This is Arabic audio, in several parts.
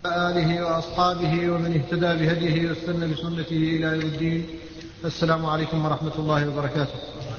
آله وأصحابه ومن اهتدى بهديه واستنى بسنته إلى يوم الدين. السلام عليكم ورحمة الله وبركاته.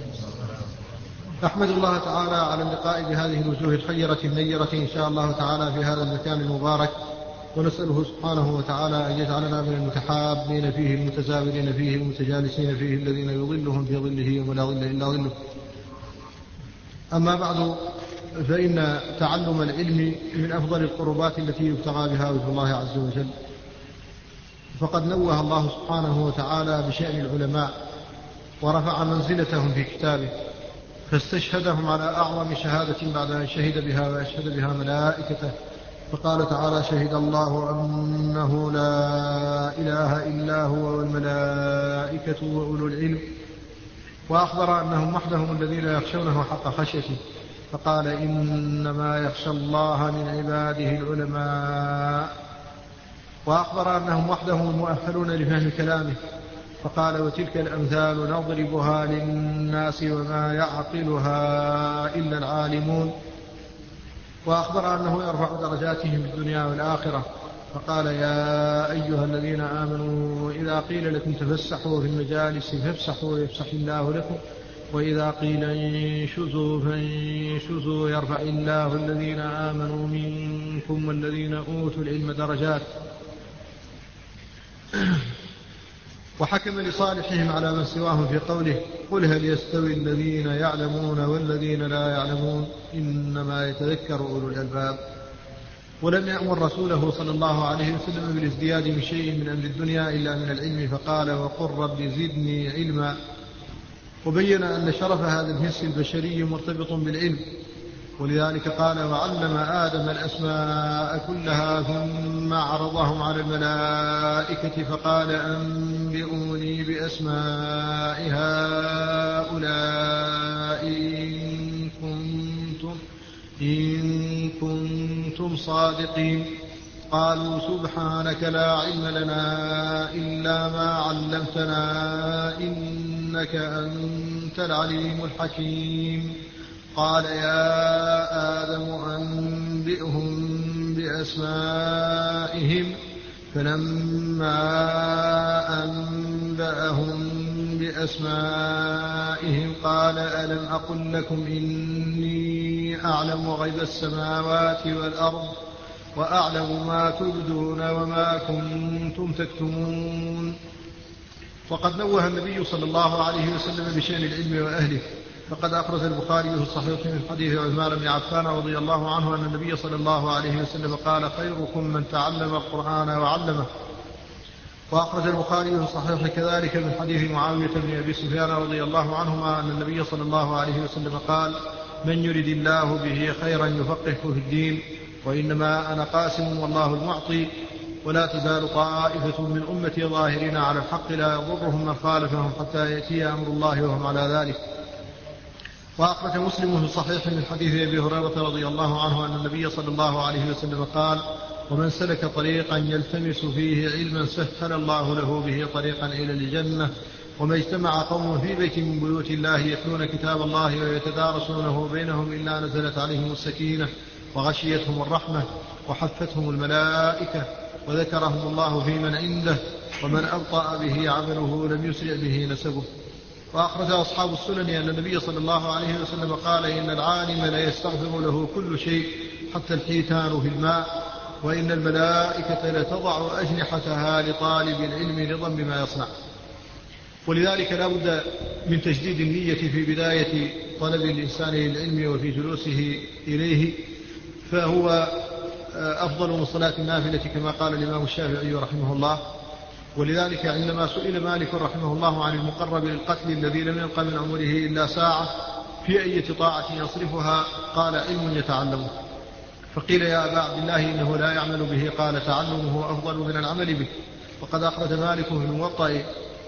أحمد الله تعالى على اللقاء بهذه الوجوه الخيرة النيرة إن شاء الله تعالى في هذا المكان المبارك، ونسأله سبحانه وتعالى أن يجعلنا من المتحابين فيه المتزاورين فيه المتجالسين فيه الذين يظلهم في ظله يوم لا ظل إلا ظله. أما بعد، فإن تعلم العلم من أفضل القربات التي يبتغى بها وجه الله عز وجل، فقد نوه الله سبحانه وتعالى بشأن العلماء ورفع منزلتهم في كتابه، فاستشهدهم على أعظم شهادة بعد أن شهد بها وأشهد بها ملائكته، فقال تعالى: شهد الله أنه لا إله إلا هو والملائكة وأولو العلم. وأخبر أنهم وحدهم الذين يخشونه حق خشيته، فقال: إنما يخشى الله من عباده العلماء. وأخبر أنهم وحدهم المؤهلون لفهم كلامه، فقال: وتلك الأمثال نضربها للناس وما يعقلها إلا العالمون. وأخبر أنه يرفع درجاتهم في الدنيا والآخرة، فقال: يا أيها الذين آمنوا إذا قيل لكم تفسحوا في المجالس فافسحوا يفسح الله لكم، وإذا قيل انشزوا فانشزوا يرفع الله الذين آمنوا منكم والذين أوتوا العلم درجات. وحكم لصالحهم على من سواهم في قوله: قل هل يستوي الذين يعلمون والذين لا يعلمون إنما يتذكر أولو الألباب. ولم يأمر رسوله صلى الله عليه وسلم بالازدياد من شيء من أمر الدنيا إلا من العلم، فقال: وقل رب زدني علما. وبين أن شرف هذا الجنس البشري مرتبط بالعلم، ولذلك قال: وعلم آدم الأسماء كلها ثم عرضهم على الملائكة فقال: أنبئوني بأسماء هؤلاء إن كنتم صادقين. قالوا: سبحانك لا علم لنا إلا ما علمتنا إنك أنت العليم الحكيم. قال: يا آدم أنبئهم بأسمائهم. فلما أنبأهم بأسمائهم قال: ألم أقل لكم إني أعلم غيب السماوات والأرض وأعلم ما تبدون وما كنتم تكتمون. وقد نوه النبي صلى الله عليه وسلم بشأن العلم وأهله، فقد أخرج البخاري في الصحيح من حديث عثمان بن عفان رضي الله عنه أن النبي صلى الله عليه وسلم قال: خيركم من تعلم القرآن وعلمه. وأخرج البخاري في الصحيح كذلك من حديث معاوية بن أبي سفيان رضي الله عنهما أن النبي صلى الله عليه وسلم قال: من يرد الله به خيرا يفقهه في الدين، وإنما أنا قاسم والله المعطي، ولا تزال طائفة من أمتي ظاهرين على الحق لا يضرهم من خالفهم حتى يأتي أمر الله وهم على ذلك. وأخرج مسلم في صحيح من حديث أبي هريرة رضي الله عنه أن النبي صلى الله عليه وسلم قال: ومن سلك طريقا يلتمس فيه علما سهل الله له به طريقا إلى الجنة. وما اجتمع قوم في بيت من بيوت الله يتلون كتاب الله ويتدارسونه بينهم إلا نزلت عليهم السكينة وغشيتهم الرحمة وحفتهم الملائكة وذكرهم الله في من عنده، ومن أبطأ به عمله لم يسرع به نسبه. وأخرج أصحاب السنن أن النبي صلى الله عليه وسلم قال: إن العالم لا يستغفر له كل شيء حتى الحيتان في الماء، وإن الملائكة لتضع أجنحتها لطالب العلم رضا بما يصنع. ولذلك لا بد من تجديد النية في بداية طلب الإنسان للعلم وفي جلوسه إليه، فهو أفضل من صلاة النافلة كما قال الإمام الشافعي رحمه الله. ولذلك عندما سئل مالك رحمه الله عن المقرب للقتل الذي لم يبق من عمره إلا ساعة في أي طاعة يصرفها قال: علم يتعلمه. فقيل: يا أبا عبد الله إنه لا يعمل به؟ قال: تعلمه أفضل من العمل به. وقد أخرج مالك في الموطأ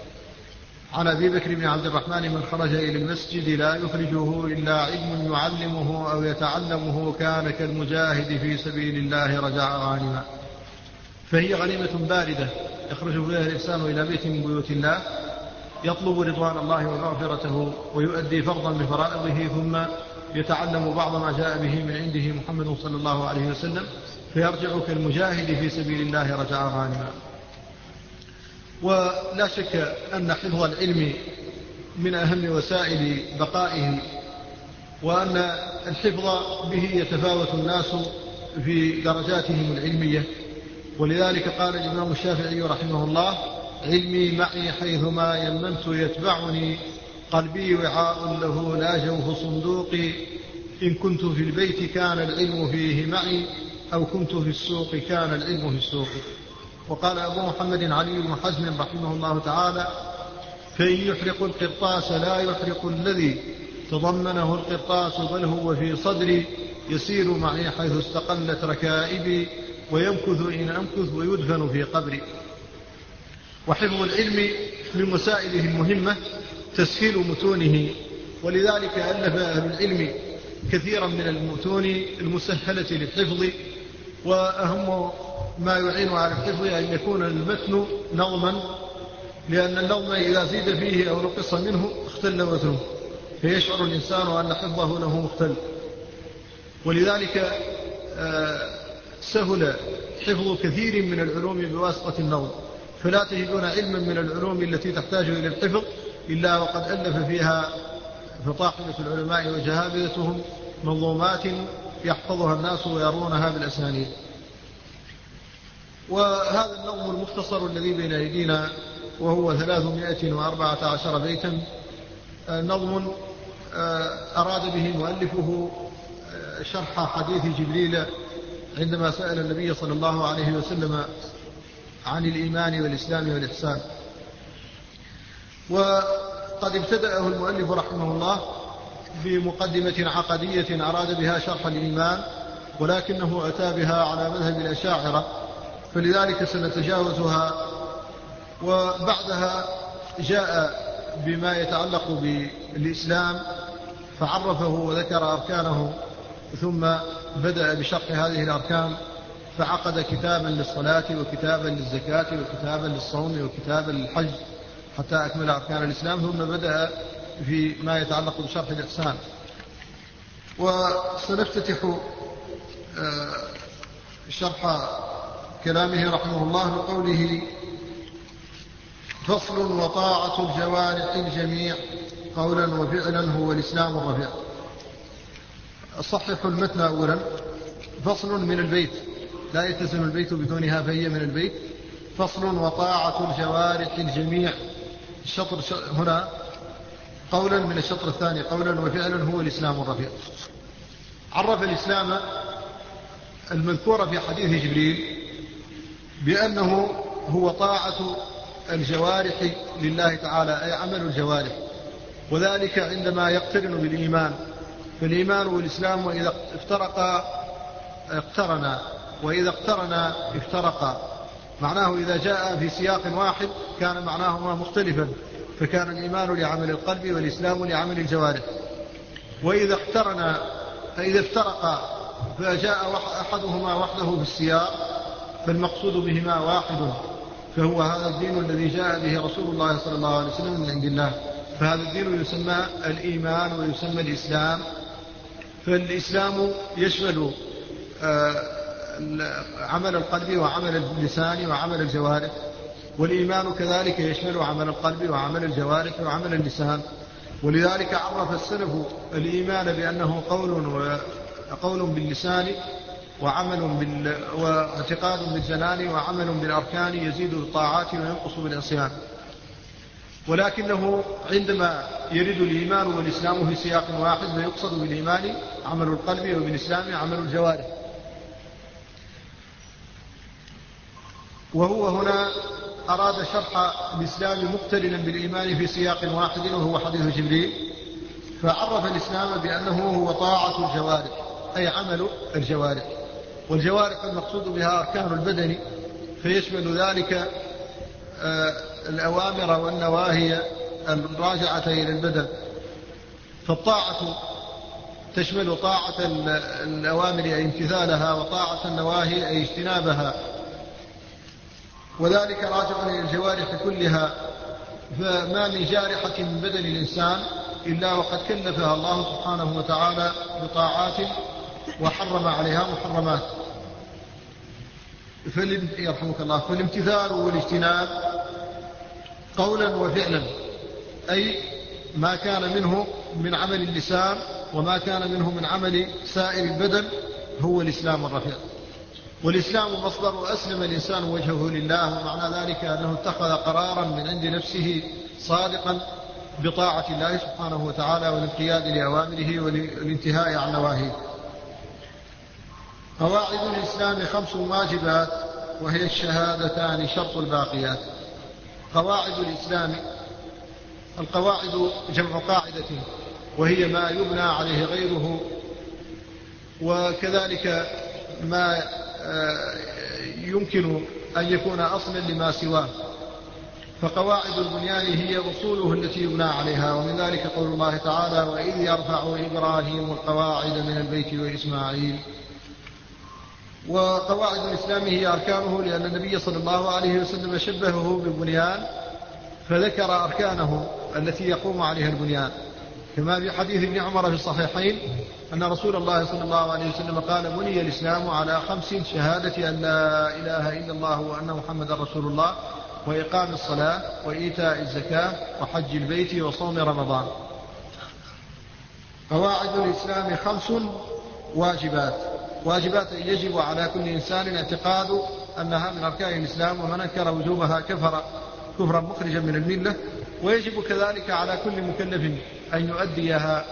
عن أبي بكر بن عبد الرحمن: من خرج إلى المسجد لا يخرجه إلا علم يعلمه أو يتعلمه كان كالمجاهد في سبيل الله رجع غانما. فهي غنيمة باردة يخرج بها الإنسان إلى بيت من بيوت الله يطلب رضوان الله ومغفرته ويؤدي فرضا بفرائضه، ثم يتعلم بعض ما جاء به من عنده محمد صلى الله عليه وسلم، فيرجع كالمجاهد في سبيل الله رجع غانما. ولا شك أن حفظ العلم من أهم وسائل بقائه، وأن الحفظ به يتفاوت الناس في درجاتهم العلمية. ولذلك قال الإمام الشافعي رحمه الله: علمي معي حيثما يممت يتبعني، قلبي وعاء له لا جوف صندوقي، إن كنت في البيت كان العلم فيه معي، أو كنت في السوق كان العلم في السوق. وقال أبو محمد علي بن حزم رحمه الله تعالى: فإن يحرق القرطاس لا يحرق الذي تضمنه القرطاس، بل هو في صدري، يسير معي حيث استقلت ركائبي، ويمكث إن أمكث ويدفن في قبري. وحفظ العلم من وسائله المهمة تسهيل متونه، ولذلك ألف أهل العلم كثيرا من المتون المسهلة للحفظ. وأهم ما يعين على الحفظ أن يكون المتن نظما، لأن النظم إذا زيد فيه أو نقص منه اختل وزنه، فيشعر الإنسان أن حفظه له مختل. ولذلك سهل حفظ كثير من العلوم بواسطة النظم، فلا تجدون علما من العلوم التي تحتاج إلى الحفظ إلا وقد ألف فيها فطاحلة العلماء وجهابذتهم منظومات يحفظها الناس ويرونها بالأسانيد. وهذا النظم المختصر الذي بين أيدينا وهو 314 بيتا، نظم أراد به مؤلفه شرح حديث جبريل عندما سأل النبي صلى الله عليه وسلم عن الإيمان والإسلام والإحسان. وقد ابتدأه المؤلف رحمه الله بمقدمة عقدية أراد بها شرح الإيمان، ولكنه أتى بها على مذهب الأشاعرة، فلذلك سنتجاوزها. وبعدها جاء بما يتعلق بالإسلام فعرفه وذكر أركانه، ثم بدأ بشرح هذه الأركان، فعقد كتابا للصلاة وكتابا للزكاة وكتابا للصوم وكتابا للحج حتى أكمل أركان الإسلام، ثم بدأ في ما يتعلق بشرح الإحسان. وسنفتتح شرح كلامه رحمه الله بقوله: فصل: وطاعة الجوارح الجميع قولا وفعلا هو الإسلام الرفيع. صحح المتن أولا. فصل من البيت، لا يتسم البيت بدونها فهي من البيت. فصل: وطاعة الجوارح الجميع. الشطر هنا قولا من الشطر الثاني قولا وفعلا هو الإسلام الرفيع. عرف الإسلام المذكور في حديث جبريل بأنه هو طاعة الجوارح لله تعالى، أي عمل الجوارح، وذلك عندما يقترن بالإيمان. فالإيمان والإسلام وإذا افترقا اقترنا، وإذا اقترنا افترقا. معناه إذا جاء في سياق واحد كان معناهما مختلفا، فكان الإيمان لعمل القلب والإسلام لعمل الجوارح. وإذا اقترنا فإذا افترقا فجاء أحدهما وحده في السياق، فالمقصود بهما واحد، فهو هذا الدين الذي جاء به رسول الله صلى الله عليه وسلم من عند الله. فهذا الدين يسمى الإيمان ويسمى الإسلام. فالإسلام يشمل عمل القلب وعمل اللسان وعمل الجوارح، والإيمان كذلك يشمل عمل القلب وعمل الجوارح وعمل اللسان. ولذلك عرف السلف الإيمان بأنه قول باللسان واعتقاد بالجنان وعمل بالأركان، يزيد بالطاعات وينقص بالعصيان. ولكنه عندما يرد الإيمان والإسلام في سياق واحد فيقصد بالإيمان عمل القلب وبالإسلام عمل الجوارح. وهو هنا أراد شرح الإسلام مقترنا بالإيمان في سياق واحد وهو حديث جبريل، فعرف الإسلام بأنه هو طاعة الجوارح، أي عمل الجوارح. والجوارح المقصود بها أركان البدن، فيشمل ذلك الأوامر والنواهي الراجعة إلى البدن. فالطاعة تشمل طاعة الأوامر أي امتثالها، وطاعة النواهي أي اجتنابها، وذلك راجع إلى الجوارح كلها. فما من جارحة من بدن الإنسان إلا وقد كلفها الله سبحانه وتعالى بطاعات وحرم عليها محرمات. يرحمك الله، فالامتثال والاجتناب قولا وفعلا، أي ما كان منه من عمل اللسان وما كان منه من عمل سائر البدن هو الإسلام الرفيع. والإسلام مصدر أسلم الإنسان وجهه لله، ومعنى ذلك أنه اتخذ قرارا من عند نفسه صادقا بطاعة الله سبحانه وتعالى والانقياد لأوامره والانتهاء عن نواهيه. قواعد الإسلام 5 واجبات، وهي الشهادتان شرط الباقيات. قواعد الإسلام، القواعد جمع قاعدة، وهي ما يبنى عليه غيره، وكذلك ما يمكن أن يكون أصلا لما سواه. فقواعد البنيان هي أصوله التي يبنى عليها، ومن ذلك قول الله تعالى: وإذ يرفع إبراهيم القواعد من البيت وإسماعيل. وقواعد الإسلام هي أركانه، لأن النبي صلى الله عليه وسلم شبهه بالبنيان فذكر أركانه التي يقوم عليها البنيان، كما في حديث ابن عمر في الصحيحين أن رسول الله صلى الله عليه وسلم قال: بني الإسلام على 5: شهادة أن لا إله إلا الله وأن محمد رسول الله، وإقام الصلاة، وإيتاء الزكاة، وحج البيت، وصوم رمضان. قواعد الإسلام 5 واجبات، واجبات يجب على كل إنسان اعتقاد أنها من أركان الإسلام، ومن أنكر وجوبها كفر كفرا مخرجا من الملة. ويجب كذلك على كل مكلف أن يؤديها،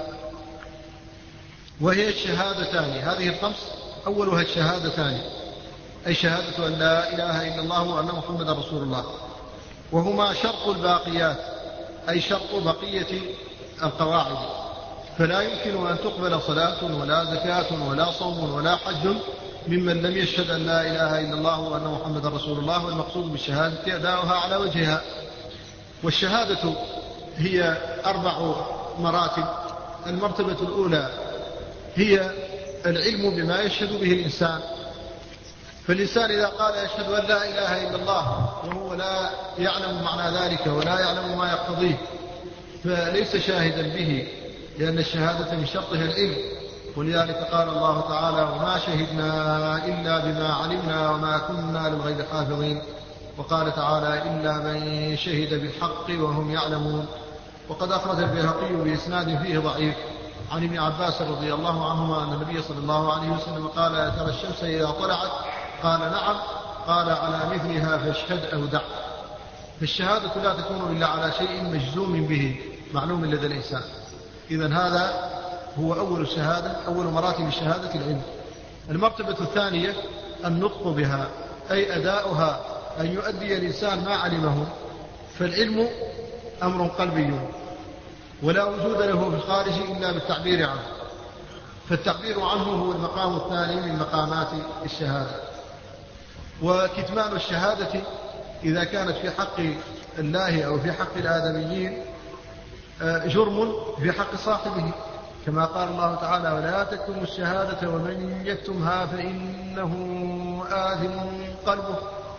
وهي الشهادتان. هذه 5 أولها الشهادتان، أي شهادة أن لا إله إلا الله وأن محمد رسول الله، وهما شرط الباقيات، أي شرط بقية القواعد. فلا يمكن أن تقبل صلاة ولا زكاة ولا صوم ولا حج ممن لم يشهد أن لا إله إلا الله وأن محمد رسول الله. والمقصود بالشهادة أداؤها على وجهها. والشهادة هي 4 مراتب. المرتبة الأولى هي العلم بما يشهد به الإنسان. فالإنسان إذا قال يشهد أن لا إله إلا الله وهو لا يعلم معنى ذلك ولا يعلم ما يقتضيه فليس شاهدا به، لأن الشهادة من شرطها العلم. ولذلك قال الله تعالى: وما شهدنا إلا بما علمنا وما كنا للغيب حافظين. وقال تعالى: إلا من شهد بالحق وهم يعلمون. وقد أخرج البيهقي بإسناد فيه ضعيف عن ابن عباس رضي الله عنهما أن النبي صلى الله عليه وسلم قال: ترى الشمس إذا طلعت؟ قال: نعم. قال: على مثلها فاشهد أو دع. فالشهادة لا تكون إلا على شيء مجزوم به معلوم لدى الإنسان. إذن هذا هو أول شهادة، أول مراتب الشهادة العلم. المرتبة الثانية النطق بها، أي أداؤها، أن يؤدي الإنسان ما علمه. فالعلم أمر قلبي ولا وجود له في الخارج إلا بالتعبير عنه، فالتعبير عنه هو المقام الثاني من مقامات الشهادة. وكتمان الشهادة إذا كانت في حق الله أو في حق الآدميين جرم في حق صاحبه، كما قال الله تعالى: ولا تكتموا الشهادة ومن يكتمها فإنه آثم قلبه.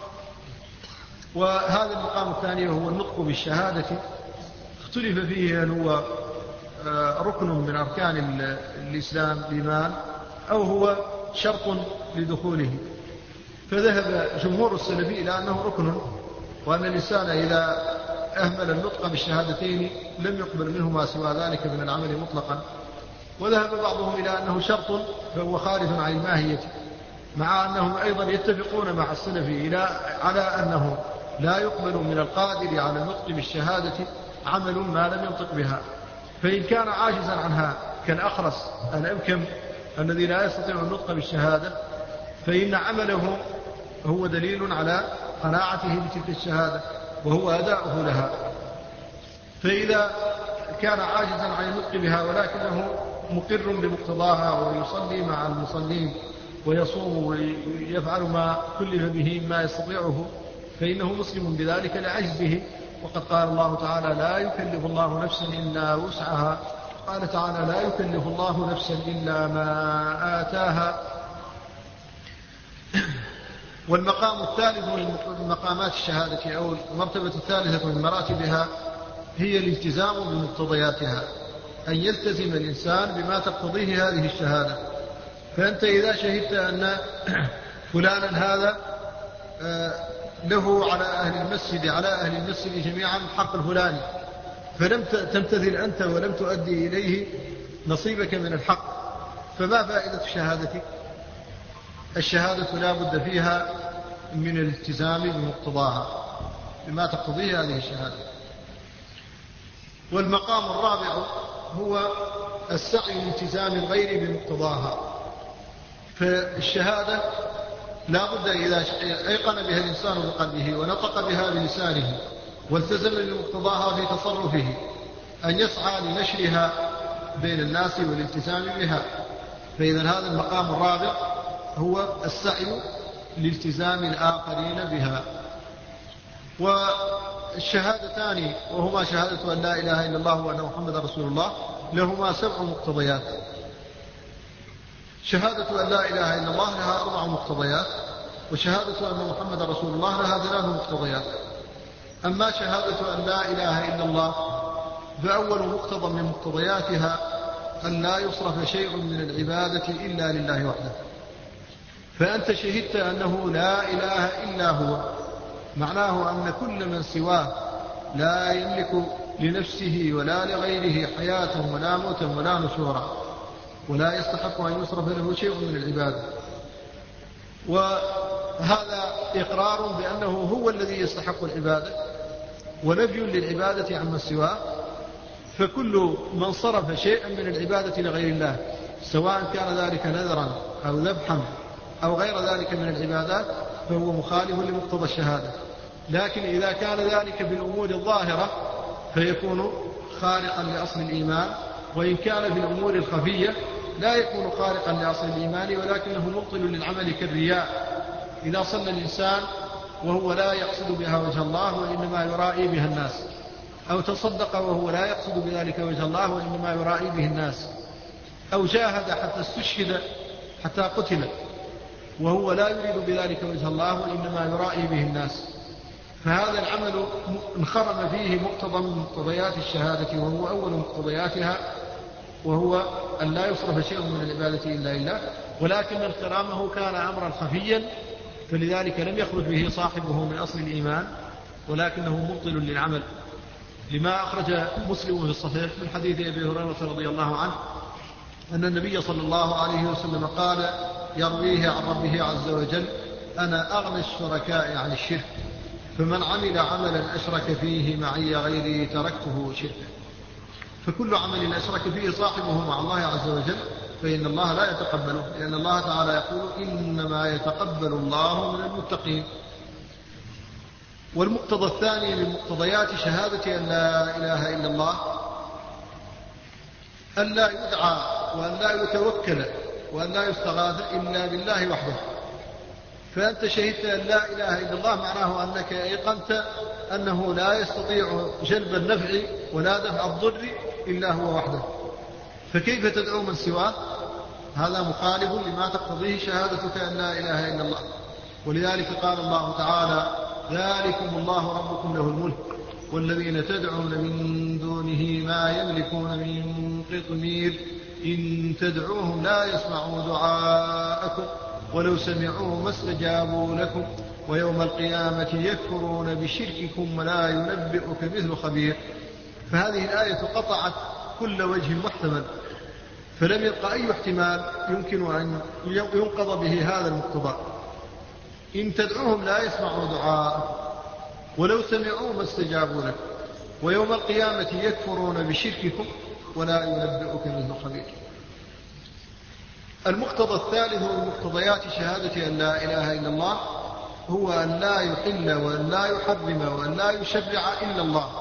وهذا المقام الثاني هو النطق بالشهادة. اختلف فيه هل هو ركن من أركان الإسلام الإيمان أو هو شرط لدخوله. فذهب جمهور السلف إلى أنه ركن، وأن الإنسان إذا أهمل النطق بالشهادتين لم يقبل منه ما سوى ذلك من العمل مطلقا. وذهب بعضهم إلى أنه شرط فهو خارج عن الماهية، مع أنهم أيضا يتفقون مع السلف على أنه لا يقبل من القادر على النطق بالشهادة عمل ما لم ينطق بها. فإن كان عاجزا عنها كالأخرس الأبكم الذي لا يستطيع النطق بالشهادة، فإن عمله هو دليل على قناعته بتلك الشهادة وهو أداؤه لها. فإذا كان عاجزا عن النطق بها ولكنه مقر بمقتضاها ويصلي مع المصلين ويصوم ويفعل ما كلف به ما يستطيعه، فإنه مسلم بذلك لعجزه. وقد قال الله تعالى: لا يكلف الله نفسا إلا وسعها. قال تعالى: لا يكلف الله نفسا إلا ما آتاها. والمقام الثالث من مقامات الشهادة أو المرتبة الثالثة من مراتبها هي الالتزام بمقتضياتها، أن يلتزم الإنسان بما تقتضيه هذه الشهادة. فأنت إذا شهدت أن فلانا هذا له على أهل المسجد جميعا حق الفلاني، فلم تمتثل أنت ولم تؤدي إليه نصيبك من الحق، فما فائدة شهادتك؟ الشهادة لا بد فيها من الالتزام بمقتضاها بما تقتضيه هذه الشهادة. والمقام الرابع هو السعي لالتزام الغير بمقتضاها. فالشهادة لا بد إذا أيقن بها الإنسان بقلبه ونطق بها بلسانه والتزم بمقتضاها في تصرفه أن يسعى لنشرها بين الناس والالتزام بها. فإذا هذا المقام الرابع هو السعي لالتزام الآخرين بها. والشهادتان وهما شهادة أن لا إله إلا الله وأن محمد رسول الله لهما 7 مقتضيات. شهادة أن لا إله إلا الله لها 4 مقتضيات، وشهادة أن محمد رسول الله لها 3 مقتضيات. أما شهادة أن لا إله إلا الله فأول مقتضى من مقتضياتها أن لا يصرف شيء من العبادة إلا لله وحده. فأنت شهدت أنه لا إله إلا هو، معناه أن كل من سواه لا يملك لنفسه ولا لغيره حياة ولا موتا ولا نشورا، ولا يستحق أن يصرف له شيء من العبادة. وهذا إقرار بأنه هو الذي يستحق العبادة ونفي للعبادة عما سواه. فكل من صرف شيئا من العبادة لغير الله سواء كان ذلك نذرا أو ذبحا أو غير ذلك من العبادات فهو مخالف لمقتضى الشهادة. لكن إذا كان ذلك بالأمور الظاهرة فيكون خارقا لأصل الإيمان، وإن كان في الأمور الخفية لا يكون خارقا لأصل الإيمان ولكنه مبطل للعمل كالرياء. إذا صلى الإنسان وهو لا يقصد بها وجه الله وإنما يرائي بها الناس، أو تصدق وهو لا يقصد بذلك وجه الله وإنما يرائي به الناس، أو جاهد حتى استشهد حتى قتل وهو لا يريد بذلك وجه الله وإنما يرائي به الناس، فهذا العمل انخرم فيه مقتضى من مقتضيات الشهادة وهو أول مقتضياتها، وهو أن لا يصرف شيء من العبادة إلا لله. ولكن انخرامه كان أمرا خفيا فلذلك لم يخرج به صاحبه من أصل الإيمان، ولكنه مبطل للعمل، لما أخرج مسلم في الصحيح من حديث أبي هريرة رضي الله عنه أن النبي صلى الله عليه وسلم قال يرويه عن ربه عز وجل: أنا أغنى الشركاء عن الشرك، فمن عمل عملا أشرك فيه معي غيري تركته شركا. فكل عمل أشرك فيه صاحبه مع الله عز وجل فإن الله لا يتقبله، لأن الله تعالى يقول: إنما يتقبل الله من المتقين. والمقتضى الثاني من مقتضيات شهادة أن لا إله إلا الله أن لا يدعى وأن لا يتوكل وأن لا يستغاث إلا بالله وحده. فأنت شهدت أن لا إله إلا الله معناه أنك أيقنت أنه لا يستطيع جلب النفع ولا دفع الضر إلا هو وحده، فكيف تدعو من سواه؟ هذا مخالف لما تقتضيه شهادتك أن لا إله إلا الله. ولذلك قال الله تعالى: ذلكم الله ربكم له الملك والذين تدعون من دونه ما يملكون من قطمير إن تدعوهم لا يسمعوا دعاءكم ولو سمعوا ما استجابوا لكم ويوم القيامة يكفرون بشرككم ولا ينبئك مثل خبير. فهذه الآية قطعت كل وجه محتمل، فلم يبق أي احتمال يمكن أن ينقض به هذا المقتضى. إن تدعوهم لا يسمعوا دعاءكم ولو سمعوا ما استجابوا لكم ويوم القيامة يكفرون بشرككم ولا ينبئك مثل خبير. المقتضى الثالث من مقتضيات شهادة أن لا إله إلا الله هو أن لا يحل وأن لا يحرم وأن لا يشرع إلا الله.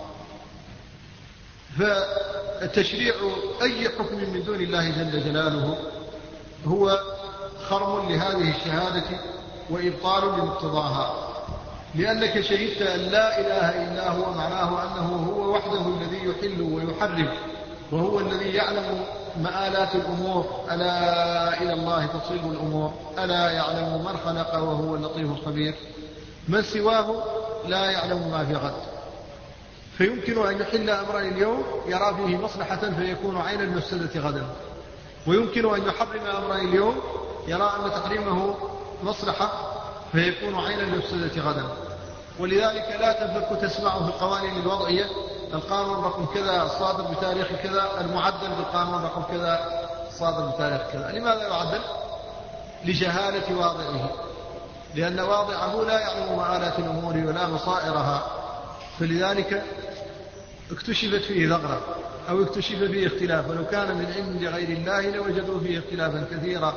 فالتشريع أي حكم من دون الله جل جلاله هو خرم لهذه الشهادة وإبطال لمقتضاها، لأنك شهدت أن لا إله إلا هو معناه أنه هو وحده الذي يحل ويحرم، وهو الذي يعلم مآلات الأمور. ألا إلى الله تصير الأمور، ألا يعلم من خلق وهو اللطيف الخبير. من سواه لا يعلم ما في غد، فيمكن أن يحل أمرا اليوم يرى فيه مصلحة فيكون عين المفسدة غدا، ويمكن أن يحرم أمرا اليوم يرى أن تحريمه مصلحة فيكون عين المفسدة غدا. ولذلك لا تفك تسمعه في القوانين الوضعية القانون رقم كذا صادر بتاريخ كذا، المعدل بالقانون رقم كذا صادر بتاريخ كذا. لماذا يعدل؟ لجهالة واضعه، لأن واضعه لا يعلم مآلات الأمور ولا مصائرها، فلذلك اكتشفت فيه ثغرة أو اكتشف فيه اختلاف، ولو كان من عند غير الله لوجدوا فيه اختلافا كثيرا.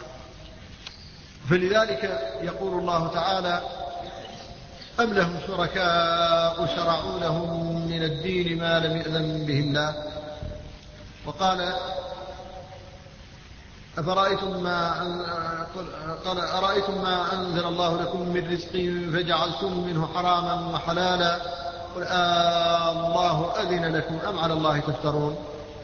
فلذلك يقول الله تعالى: أم لهم شركاء شرعوا لهم من الدين ما لم يأذن به الله. وقال: أرأيتم ما أنزل الله لكم من رزق فجعلتم منه حراما وحلالا قل الله أذن لكم أم على الله تفترون.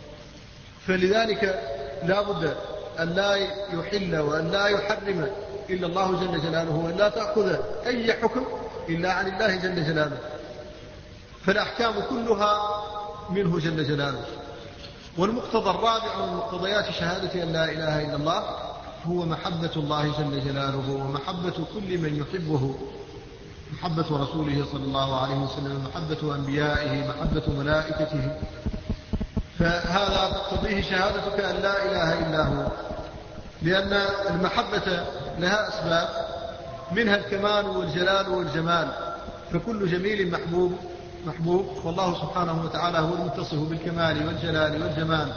فلذلك لا بد أن لا يحل وأن لا يحرم إلا الله جل جلاله، وأن لا تأخذ أي حكم إلا عن الله جل جلاله، فالأحكام كلها منه جل جلاله. والمقتضى الرابع من مقتضيات شهادة أن لا إله إلا الله هو محبة الله جل جلاله، ومحبة كل من يحبه، محبة رسوله صلى الله عليه وسلم، محبة أنبيائه، محبة ملائكته. فهذا تقتضيه شهادتك أن لا إله إلا هو، لأن المحبة لها أسباب، منها الكمال والجلال والجمال، فكل جميل محبوب، والله سبحانه وتعالى هو المتصف بالكمال والجلال والجمال.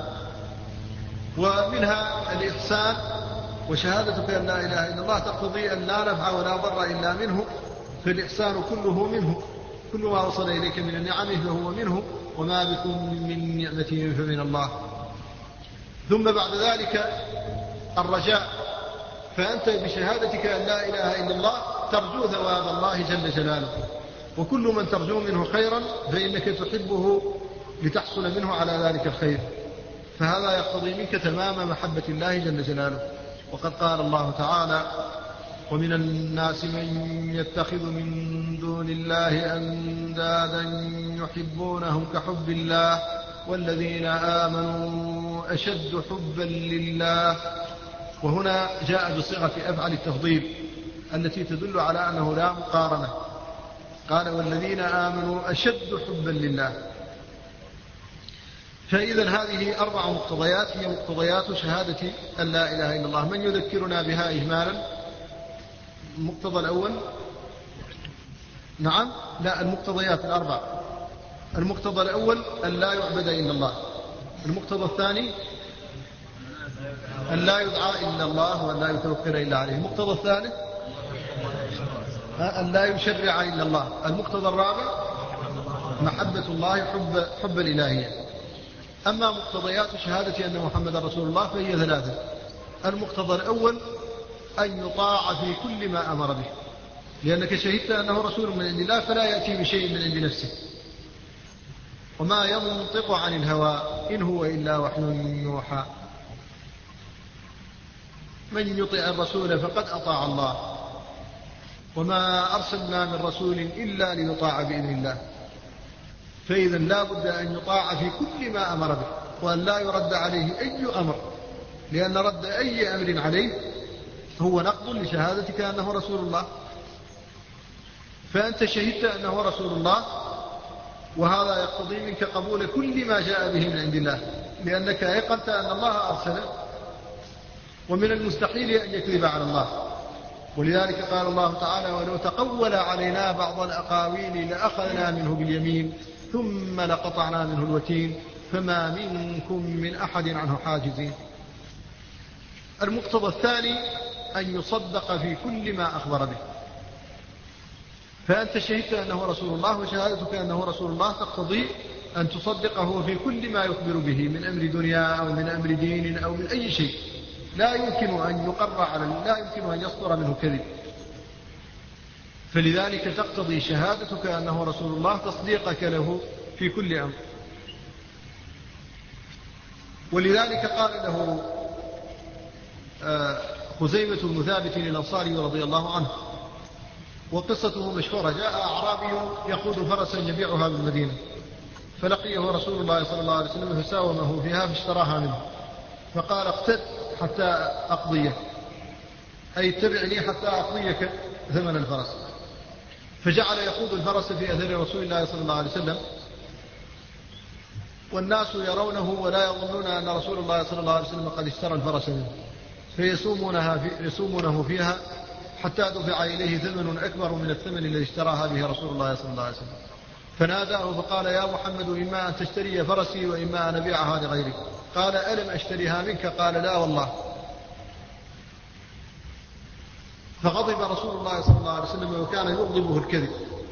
ومنها الإحسان، وشهادتك أن لا إله إلا الله تقتضي أن لا نفع ولا ضر إلا منه، فالإحسان كله منه، كل ما وصل إليك من النعم فهو منه، وما بكم من نعمة فمن الله. ثم بعد ذلك الرجاء، فأنت بشهادتك أن لا إله إلا الله ترجو ثواب الله جل جلاله، وكل من ترجو منه خيرا فإنك تحبه لتحصل منه على ذلك الخير، فهذا يقتضي منك تمام محبة الله جل جلاله. وقد قال الله تعالى: ومن الناس من يتخذ من دون الله أندادا يحبونهم كحب الله والذين آمنوا أشد حبا لله. وهنا جاء بصيغة أفعل التفضيل التي تدل على أنه لا مقارنة، قال: والذين آمنوا أشد حبا لله. فإذا هذه 4 مقتضيات هي مقتضيات شهادة أن لا إله إلا الله. من يذكرنا بها إجمالا؟ المقتضى الأول، نعم، لا، المقتضيات 4. المقتضى الأول أن لا يعبد إلا الله. المقتضى الثاني أن لا يدعى إلا الله وأن لا يتوكل إلا عليه. المقتضى الثالث أن لا يشرع إلا الله. المقتضى الرابع محبة الله، حب الإلهية. أما مقتضيات شهادة أن محمد رسول الله فهي 3. المقتضى الأول أن يطاع في كل ما أمر به، لأنك شهدت أنه رسول من عند الله فلا يأتي بشيء من عند نفسه، وما ينطق عن الهوى إن هو إلا وحي يوحى. من يطع الرسول فقد أطاع الله، وما أرسلنا من رسول إلا ليطاع بإذن الله. فإذا لا بد أن يطاع في كل ما أمر به، وأن لا يرد عليه أي أمر، لأن رد أي أمر عليه هو نقض لشهادتك أنه رسول الله. فأنت شهدت أنه رسول الله، وهذا يقتضي منك قبول كل ما جاء به من عند الله، لأنك أيقنت أن الله أرسله، ومن المستحيل أن يكذب على الله. ولذلك قال الله تعالى: ولو تقول علينا بعض الأقاويل لأخذنا منه باليمين ثم لقطعنا منه الوتين فما منكم من أحد عنه حاجزين. المقتضى الثاني أن يصدق في كل ما أخبر به، فأنت شهدت أنه رسول الله، وشهادتك أنه رسول الله تقتضي أن تصدقه في كل ما يخبر به من أمر دنيا أو من أمر دين أو من أي شيء، لا يمكن أن يقر لا يمكن أن يصدر منه كذب. فلذلك تقتضي شهادتك أنه رسول الله تصديقك له في كل أمر. ولذلك قال له خزيمة بن ثابت الأنصاري رضي الله عنه، وقصته مشهورة: جاء أعرابي يقود فرسا يبيعها بالمدينة، فلقيه رسول الله صلى الله عليه وسلم فساومه فيها فاشتراها منه، فقال: اقتد حتى أقضيك، أي اتبعني حتى أقضيك ثمن الفرس. فجعل يقود الفرس في أثر رسول الله صلى الله عليه وسلم، والناس يرونه ولا يظنون أن رسول الله صلى الله عليه وسلم قد اشترى الفرس منه، فيسومونه فيها حتى دفع إليه ثمن أكبر من الثمن الذي اشتراها به رسول الله صلى الله عليه وسلم. فناداه فقال: يا محمد، إما أن تشتري فرسي وإما أن أبيعها لغيرك. قال: ألم أشتريها منك؟ قال: لا والله. فغضب رسول الله صلى الله عليه وسلم، وكان يغضبه الكذب.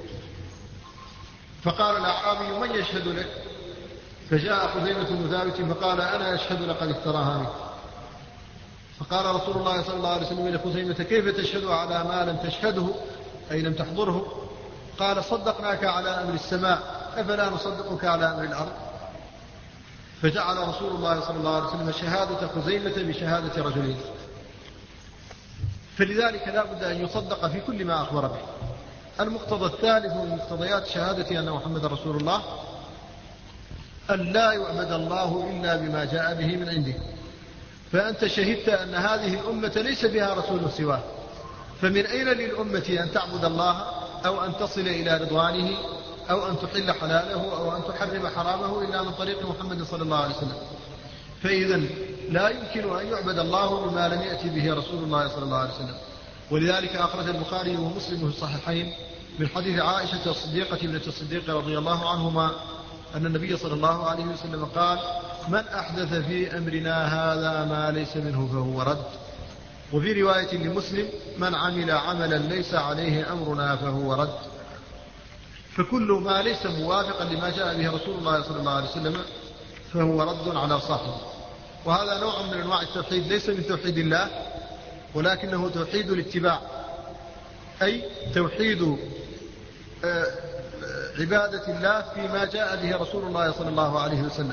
فقال الأعرابي: من يشهد لك؟ فجاء خزيمة بن ثابت فقال: أنا أشهد لقد اشتراها منك. فقال رسول الله صلى الله عليه وسلم إلى خزيمة: كيف تشهد على ما لم تشهده، أي لم تحضره؟ قال: صدقناك على أمر السماء، أفلا نصدقك على أمر الأرض؟ فجعل رسول الله صلى الله عليه وسلم شهادة خزيمة بشهادة رجلين. فلذلك لا بد أن يصدق في كل ما أخبر به. المقتضى الثالث من مقتضيات شهادة أن محمد رسول الله أن لا يعبد الله إلا بما جاء به من عنده. فأنت شهدت أن هذه الأمة ليس بها رسول سواه، فمن أين للأمة أن تعبد الله أو أن تصل إلى رضوانه أو أن تحل حلاله أو أن تحرم حرامه إلا من طريق محمد صلى الله عليه وسلم؟ فإذا لا يمكن أن يعبد الله بما لم يأتي به رسول الله صلى الله عليه وسلم. ولذلك أخرج البخاري ومسلم في الصحيحين من حديث عائشة الصديقة ابنة الصديق رضي الله عنهما أن النبي صلى الله عليه وسلم قال: من أحدث في أمرنا هذا ما ليس منه فهو رد. وفي رواية لمسلم: من عمل عملا ليس عليه أمرنا فهو رد. فكل ما ليس موافقا لما جاء به رسول الله صلى الله عليه وسلم فهو رد على صاحبه. وهذا نوع من أنواع التوحيد، ليس من توحيد الله ولكنه توحيد الاتباع، أي توحيد عبادة الله فيما جاء به رسول الله صلى الله عليه وسلم.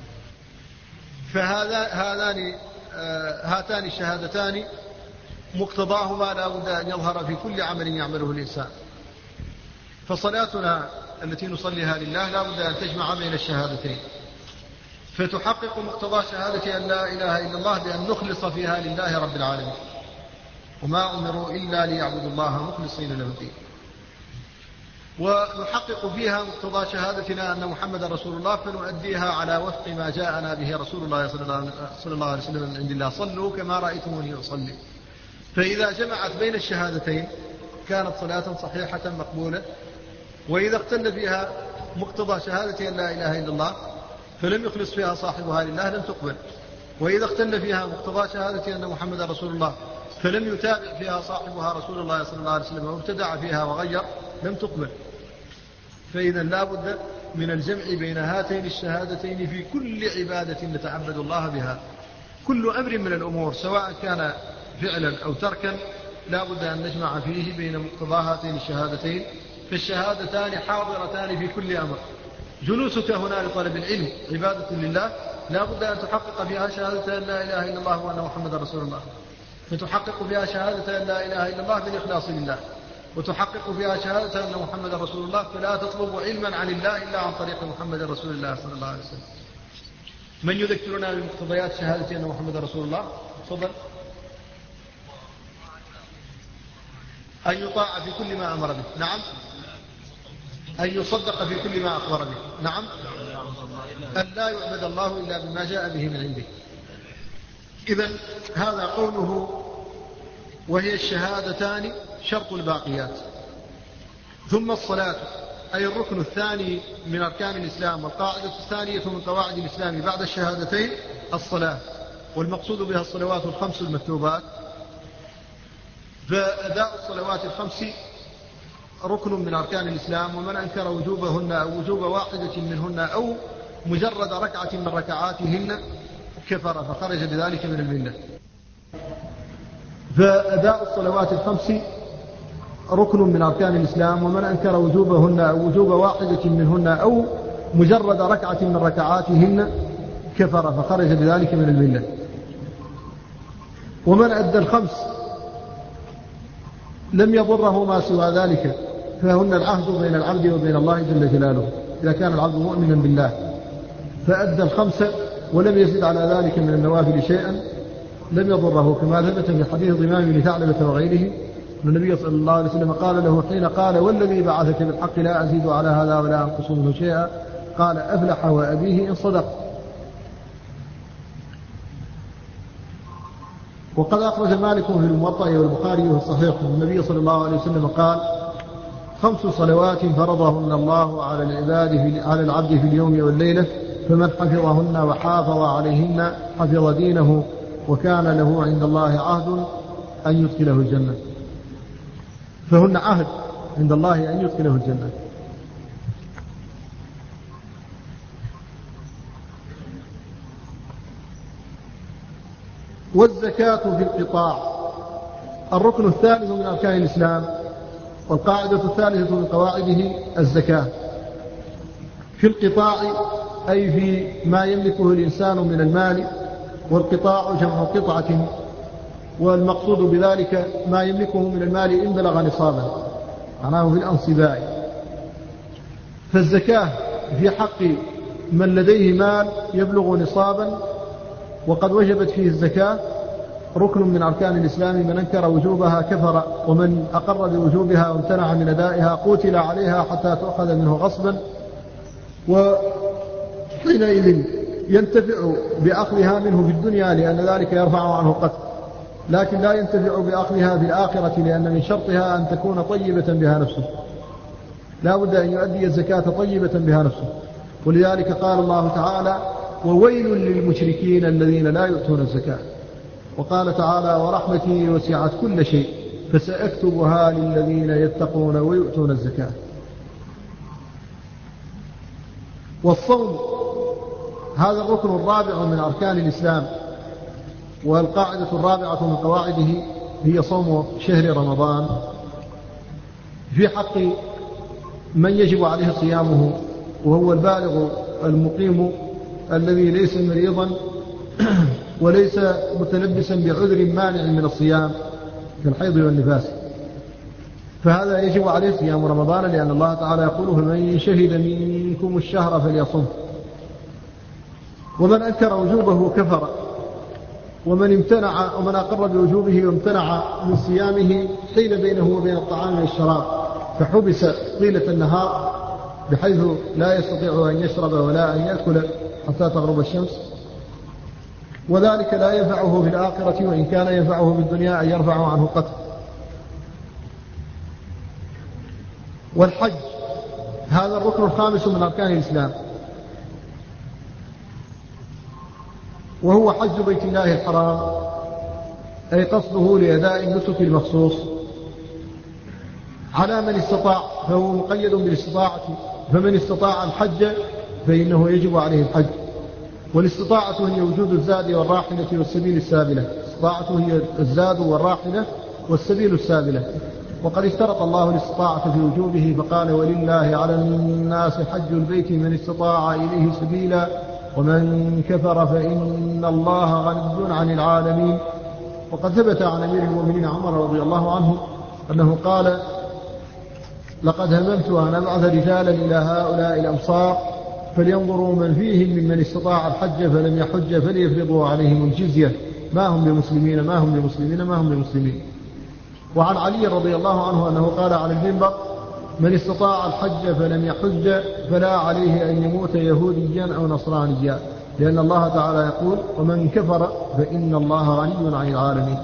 هاتان الشهادتان مقتضاهما لا بد أن يظهر في كل عمل يعمله الإنسان. فصلاتنا التي نصليها لله لا بد أن تجمع بين الشهادتين، فتحقق مقتضى شهادة أن لا إله إلا الله بأن نخلص فيها لله رب العالمين، وما أمروا إلا ليعبدوا الله مخلصين له الدين. ونحقق فيها مقتضى شهادتنا أن محمد رسول الله، فنؤديها على وفق ما جاءنا به رسول الله صلى الله عليه وسلم من عند الله: صلوا كما رأيتموني أصلي. فإذا جمعت بين الشهادتين كانت صلاة صحيحة مقبولة. وإذا اختل فيها مقتضى شهادة أن لا إله إلا الله فلم يخلص فيها صاحبها لله لم تقبل. وإذا اختل فيها مقتضى شهادة أن محمد رسول الله فلم يتابع فيها صاحبها رسول الله صلى الله عليه وسلم وابتدع فيها وغير لم تقبل. فإذا لا بد من الجمع بين هاتين الشهادتين في كل عبادة نتعبد الله بها. كل أمر من الأمور سواء كان فعلا أو تركا لا بد أن نجمع فيه بين مقتضى هاتين الشهادتين، فالشهادتان حاضرتان في كل أمر. جلوسك هنا لطلب العلم عبادة لله، لا بد أن تحقق فيها شهادة أن لا إله إلا الله وأن محمد رسول الله، فتحقق فيها شهادة أن لا إله إلا الله بالإخلاص لله، وتحقق فيها شهادة أن محمد رسول الله، فلا تطلب علما عن الله إلا عن طريق محمد رسول الله صلى الله عليه وسلم. من يذكرنا بمقتضيات شهادة أن محمد رسول الله؟ تفضل. أن يطاع في كل ما أمر به، نعم. أن يصدق في كل ما أخبر به، نعم. أن لا يعبد الله إلا بما جاء به من عنده. إذن هذا قوله وهي الشهادتان شرط الباقيات. ثم الصلاة أي الركن الثاني من أركان الإسلام، والقاعدة الثانية من قواعد الإسلام بعد الشهادتين الصلاة، والمقصود بها الصلوات الخمس المكتوبات. فأداء الصلوات الخمس ركن من أركان الإسلام، ومن أنكر وجوبهن أو وجوب واحدة منهن أو مجرد ركعة من ركعاتهن كفر فخرج بذلك من الملة. فأداء الصلوات الخمس ركن من أركان الإسلام، ومن أنكر وجوبهن أو وجوب واحدة منهن أو مجرد ركعة من ركعاتهن كفر فخرج بذلك من الملة. ومن أدى الخمس لم يضره ما سوى ذلك، فهن العهد بين العبد وبين الله جل جلاله إذا كان العبد مؤمنا بالله فأدى الخمس ولم يزد على ذلك من النوافل شيئا لم يضره، كما ثبت في حديث ضمام بن ثعلبة وغيره النبي صلى الله عليه وسلم قال له حين قال والذي بعثك بالحق لا أزيد على هذا ولا أنقص منه شيئا، قال أفلح وأبيه إن صدق. وقد أخرج مالك في الموطأ والبخاري في الصحيح النبي صلى الله عليه وسلم قال 5 صلوات فرضهن الله على العبد في اليوم والليلة، فمن حفظهن وحافظ عليهن حفظ دينه وكان له عند الله عهد أن يدخله الجنة. فهن عهد عند الله أن يدخله الجنة. والزكاة في القطاع الركن الثالث من أركان الإسلام، والقاعدة الثالثة من قواعده الزكاة في القطاع، أي في ما يملكه الإنسان من المال. والقطاع جمع قطعة، والمقصود بذلك ما يملكه من المال إن بلغ نصابا، معناه في الأنصباء. فالزكاة في حق من لديه مال يبلغ نصابا وقد وجبت فيه الزكاة ركن من أركان الإسلام، من أنكر وجوبها كفر، ومن أقر بوجوبها وامتنع من أدائها قتل عليها حتى تؤخذ منه غصبا، وحينئذ ينتفع بأخذها منه في الدنيا لأن ذلك يرفع عنه قتل، لكن لا ينتفع بأخذها في الآخرة لأن من شرطها أن تكون طيبة بها نفسه، لا بد أن يؤدي الزكاة طيبة بها نفسه. ولذلك قال الله تعالى وويل للمشركين الذين لا يؤتون الزكاة. وقال تعالى ورحمتي وسعت كل شيء فسأكتبها للذين يتقون ويؤتون الزكاة. والصوم هذا الركن الرابع من أركان الإسلام، والقاعدة الرابعة من قواعده هي صوم شهر رمضان في حق من يجب عليه صيامه، وهو البالغ المقيم الذي ليس مريضا وليس متلبسا بعذر مانع من الصيام كالحيض والنفاس، فهذا يجب عليه صيام رمضان، لأن الله تعالى يقول فمن شهد منكم الشهر فليصم. ومن أنكر وجوبه كفر، ومن أقر بوجوبه وامتنع من صيامه حيل بينه وبين الطعام والشراب، فحبس طيلة النهار بحيث لا يستطيع أن يشرب ولا أن يأكل حتى تغرب الشمس، وذلك لا ينفعه في الآخرة، وإن كان ينفعه في الدنيا أن يرفع عنه قتل. والحج هذا الركن الخامس من أركان الإسلام، وهو حج بيت الله الحرام، أي قصده لأداء النسك المخصوص على من استطاع، فهو مقيد بالاستطاعة، فمن استطاع الحج فإنه يجب عليه الحج. والاستطاعة هي وجود الزاد والراحلة والسبيل السابلة، الاستطاعة هي الزاد والراحلة والسبيل السابلة. وقد اشترط الله الاستطاعة في وجوبه فقال ولله على الناس حج البيت من استطاع إليه سبيلا ومن كفر فإن الله غني عن العالمين. وقد ثبت عن أمير المؤمنين عمر رضي الله عنه أنه قال لقد هممت أن أبعث رجالا إلى هؤلاء الأمصار فلينظروا من فيهم ممن استطاع الحج فلم يحج فليفرضوا عليهم الجزية ما هم بمسلمين ما هم بمسلمين ما هم بمسلمين. وعن علي رضي الله عنه أنه قال على المنبر من استطاع الحج فلم يحج فلا عليه أن يموت يهوديا أو نصرانيا، لأن الله تعالى يقول ومن كفر فإن الله غني عن العالمين.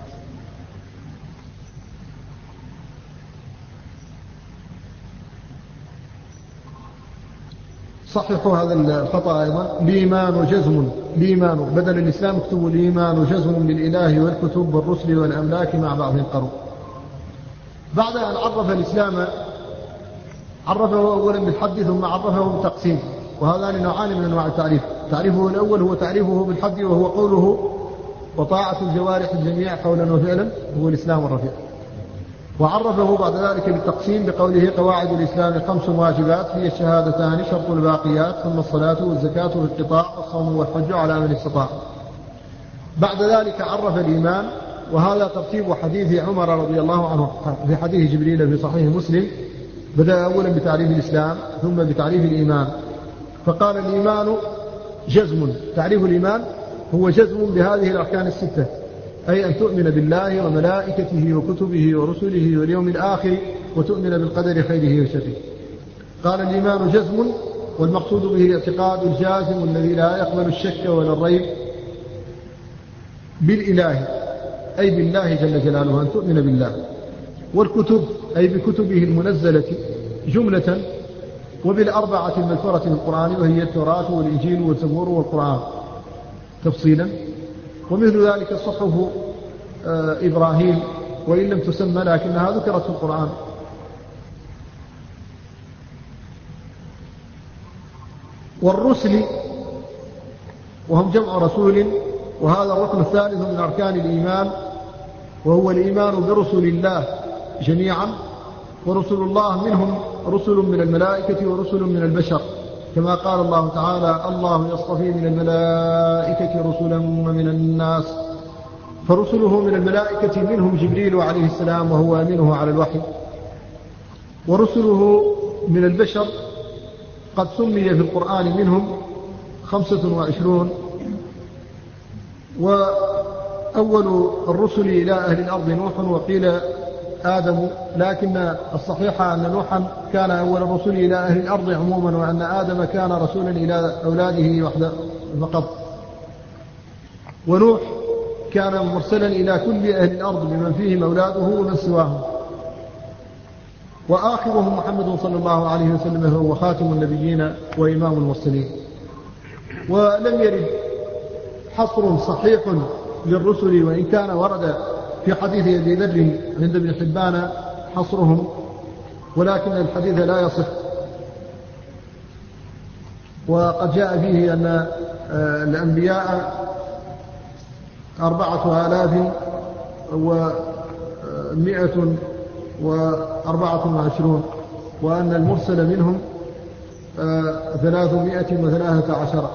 صححوا هذا الخطأ أيضا، الإيمان جزم، الإيمان بدل الإسلام اكتبوا الإيمان جزم بالإله والكتب والرسل والأملاك مع بعض القرب. بعد أن عرف الإسلام عرفه أولا بالحد ثم عرفه بالتقسيم، وهذان نوعان من أنواع التعريف. تعريفه الأول هو تعريفه بالحد، وهو قوله وطاعة الجوارح الجميع قولا وفعلا هو الإسلام الرفيع. وعرفه بعد ذلك بالتقسيم بقوله قواعد الإسلام 5 واجبات هي الشهادتان شرط الباقيات ثم الصلاة والزكاة في القطاع والصوم والحج على من استطاع. بعد ذلك عرف الإيمان، وهذا ترتيب حديث عمر رضي الله عنه في حديث جبريل في صحيح مسلم، بدأ أولا بتعريف الإسلام ثم بتعريف الإيمان، فقال الإيمان جزم، تعريف الإيمان هو جزم بهذه الأركان 6 أي أن تؤمن بالله وملائكته وكتبه ورسله واليوم الآخر وتؤمن بالقدر خيره وشره. قال الإيمان جزم، والمقصود به اعتقاد الجازم الذي لا يقبل الشك ولا الريب بالإله، أي بالله جل جلاله، أن تؤمن بالله. والكتب أي بكتبه المنزلة جملة، وبالأربعة المذكورة في القرآن، وهي التوراة والإنجيل والزبور والقرآن تفصيلا. ومثل ذلك صحف إبراهيم، وإن لم تسمى لكنها ذكرت في القرآن. والرسل وهم جمع رسول، وهذا الركن الثالث من أركان الإيمان، وهو الإيمان برسل الله جميعا. ورسل الله منهم رسل من الملائكة ورسل من البشر، كما قال الله تعالى: الله يصطفي من الملائكة رسلا ومن الناس. فرسله من الملائكة منهم جبريل عليه السلام، وهو أمينه على الوحي. ورسله من البشر قد سمي في القرآن منهم 25. وأول الرسل إلى أهل الأرض نوح، وقيل آدم، لكن الصحيح أن نوحا كان أول الرسل إلى أهل الأرض عموما، وأن آدم كان رسولا إلى أولاده وحده فقط. ونوح كان مرسلا إلى كل أهل الأرض بمن فيهم أولاده ومن سواهم. وآخرهم محمد صلى الله عليه وسلم، هو خاتم النبيين وإمام المرسلين. ولم يرد حصر صحيح للرسل، وإن كان ورد في حديث أبي ذر عند ابن حبان حصرهم، ولكن الحديث لا يصح. وقد جاء فيه أن الأنبياء 4124، وأن المرسل منهم 313.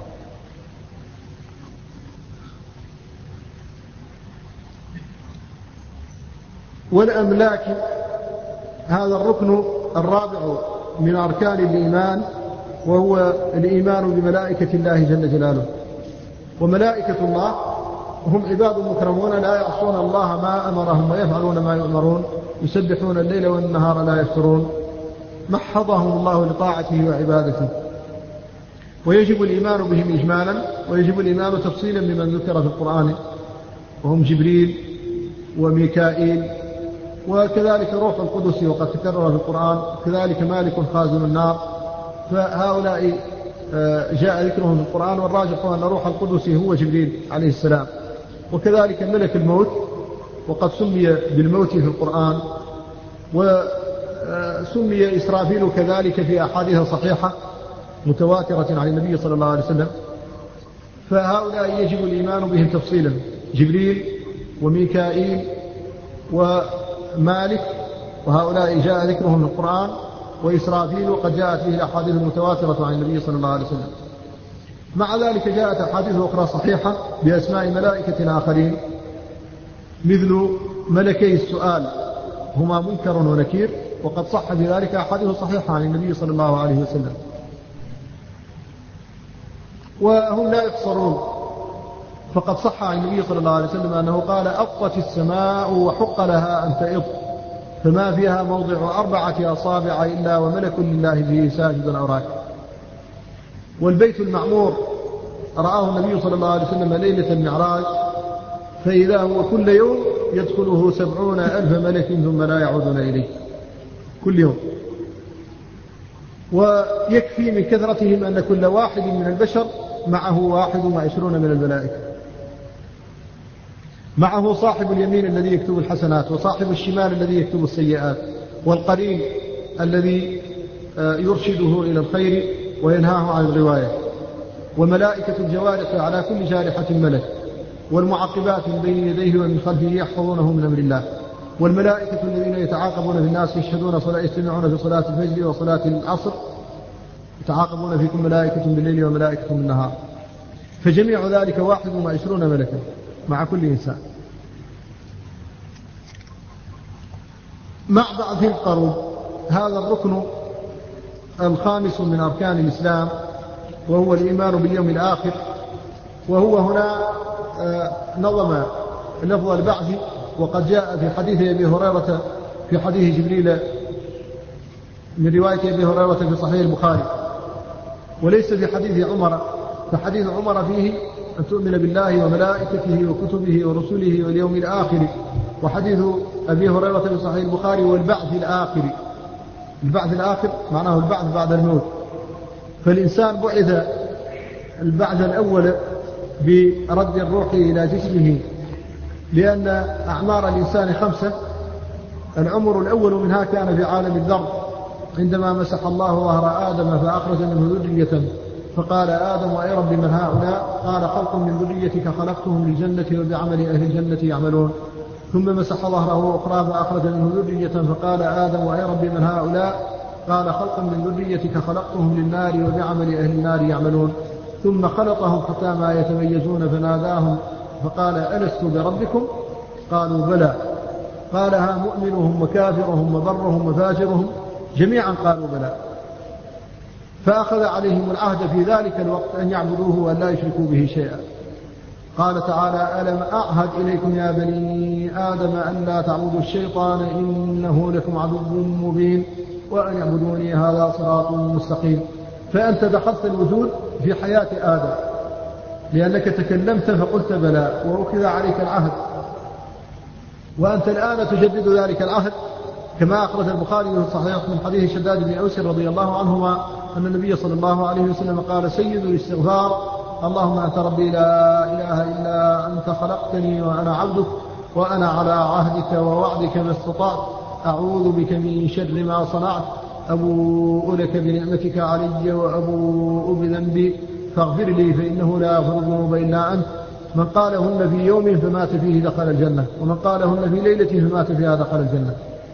والأملاك هذا الركن الرابع من أركان الإيمان، وهو الإيمان بملائكة الله جل جلاله. وملائكة الله هم عباد مكرمون لا يعصون الله ما أمرهم ويفعلون ما يؤمرون، يسبحون الليل والنهار لا يفترون، محضهم الله لطاعته وعبادته. ويجب الإيمان بهم إجمالا، ويجب الإيمان تفصيلا بمن ذكر في القرآن، وهم جبريل وميكائيل، وكذلك روح القدس وقد تكرر في القرآن، كذلك مالك خازن النار. فهؤلاء جاء ذكرهم في القرآن، والراجح أن روح القدس هو جبريل عليه السلام. وكذلك ملك الموت، وقد سمي بالموت في القرآن. وسمي إسرافيل كذلك في أحاديث صحيحة متواترة عن النبي صلى الله عليه وسلم. فهؤلاء يجب الإيمان بهم تفصيلا: جبريل وميكائيل ومالك، وهؤلاء جاء ذكرهم في القرآن. وإسرافيل قد جاءت فيه الأحاديث المتواترة عن النبي صلى الله عليه وسلم. مع ذلك جاءت أحاديث أخرى صحيحة بأسماء ملائكة آخرين، مثل ملكي السؤال هما منكر ونكير، وقد صح بذلك أحاديث صحيحة عن النبي صلى الله عليه وسلم. وهم لا يقصرون، فقد صح عن النبي صلى الله عليه وسلم أنه قال: أطت السماء وحق لها أن تئط، فما فيها موضع 4 أصابع إلا وملك لله فيه ساجد أو راكع. والبيت المعمور رآه النبي صلى الله عليه وسلم ليلة المعراج، فإذا هو كل يوم يدخله 70,000 ملك ثم لا يعودون إليه كل يوم. ويكفي من كثرتهم أن كل واحد من البشر معه 21 من الملائكة، معه صاحب اليمين الذي يكتب الحسنات، وصاحب الشمال الذي يكتب السيئات، والقرين الذي يرشده إلى الخير وينهاه عن الغواية، وملائكة الجوارح على كل جارحة ملك، والمعقبات من بين يديه ومن خلفه يحفظونه من أمر الله، والملائكة الذين يتعاقبون في الناس يستمعون في صلاة الفجر وصلاة العصر، يتعاقبون فيكم ملائكة بالليل وملائكة بالنهار. فجميع ذلك 21 ملكا مع كل إنسان. مع بعض القرب هذا الركن الخامس من أركان الإسلام، وهو الإيمان باليوم الآخر. وهو هنا نظم لفظ البعث، وقد جاء في حديث أبي هريرة في حديث جبريل من رواية أبي هريرة في صحيح البخاري، وليس في حديث عمر. فحديث عمر فيه أن تؤمن بالله وملائكته وكتبه ورسله واليوم الآخر، وحديث أبي هريرة في صحيح البخاري والبعث الآخر. البعث الآخر معناه البعث بعد الموت. فالإنسان بعث البعث الأول برد الروح إلى جسمه، لأن أعمار الإنسان 5. العمر الأول منها كان في عالم الذر، عندما مسح الله ظهر آدم فأخرج منه ذرية، فقال آدم أي رب من هؤلاء؟ قال خلق من ذريتك خلقتهم للجنة وبعمل أهل الجنة يعملون. ثم مسح ظهره أخرى فأخرج منه ذرية، فقال آدم أي رب من هؤلاء؟ قال خلق من ذريتك خلقتهم للنار وبعمل أهل النار يعملون. ثم خلطهم حتى ما يتميزون فناداهم فقال ألست بربكم؟ قالوا بلى. قالها مؤمنهم وكافرهم وبرهم وفاجرهم جميعا قالوا بلى. فأخذ عليهم العهد في ذلك الوقت أن يعبدوه وأن لا يشركوا به شيئا. قال تعالى ألم أعهد إليكم يا بني آدم أن لا تعبدوا الشيطان إنه لكم عدو مبين وأن يعبدوني هذا صراط مستقيم. فأنت دخلت الوجود في حياة آدم لأنك تكلمت فقلت بلى وأخذ عليك العهد، وأنت الآن تجدد ذلك العهد، كما أخرج البخاري في الصحيح من حديث شداد بن أوس رضي الله عنهما أن النبي صلى الله عليه وسلم قال سيد الاستغفار اللهم أنت ربي لا إله إلا أنت خلقتني وأنا عبدك وأنا على عهدك ووعدك ما استطعت أعوذ بك من شر ما صنعت أبوء لك بنعمتك علي وأبوء بذنبي فاغفر لي فإنه لا يغفر الذنوب إلا أنت. من قالهن في يوم فمات فيه دخل الجنة، ومن قالهن في ليلة فمات فيها دخل الجنة.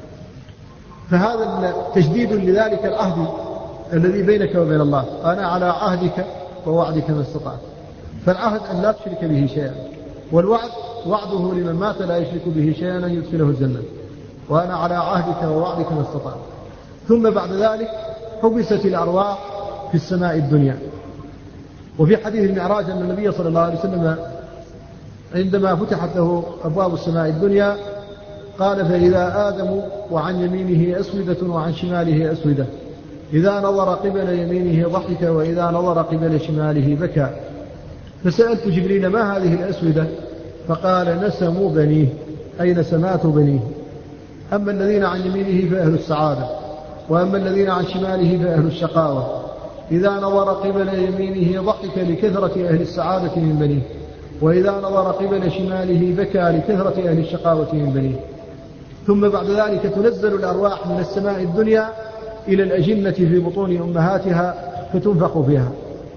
فهذا تجديد لذلك العهد الذي بينك وبين الله، أنا على عهدك ووعدك ما استطعت. فالعهد أن لا تشرك به شيئا، والوعد وعده لمن مات لا يشرك به شيئا أن يدخله الجنة، وأنا على عهدك ووعدك ما استطعت. ثم بعد ذلك حبست الأرواح في السماء الدنيا. وفي حديث المعراج أن النبي صلى الله عليه وسلم عندما فتحت له أبواب السماء الدنيا قال فإذا آدم وعن يمينه أسودة وعن شماله أسودة، إذا نظر قبل يمينه ضحك وإذا نظر قبل شماله بكى. فسألت جبريل ما هذه الأسودة؟ فقال نسم بنيه، أي نسمات بنيه. أما الذين عن يمينه فأهل السعادة، وأما الذين عن شماله فأهل الشقاوة. إذا نظر قبل يمينه ضحك لكثرة أهل السعادة من بنيه، وإذا نظر قبل شماله بكى لكثرة أهل الشقاوة من بنيه. ثم بعد ذلك تنزل الأرواح من السماء الدنيا إلى الأجنة في بطون أمهاتها فتنفخ فيها،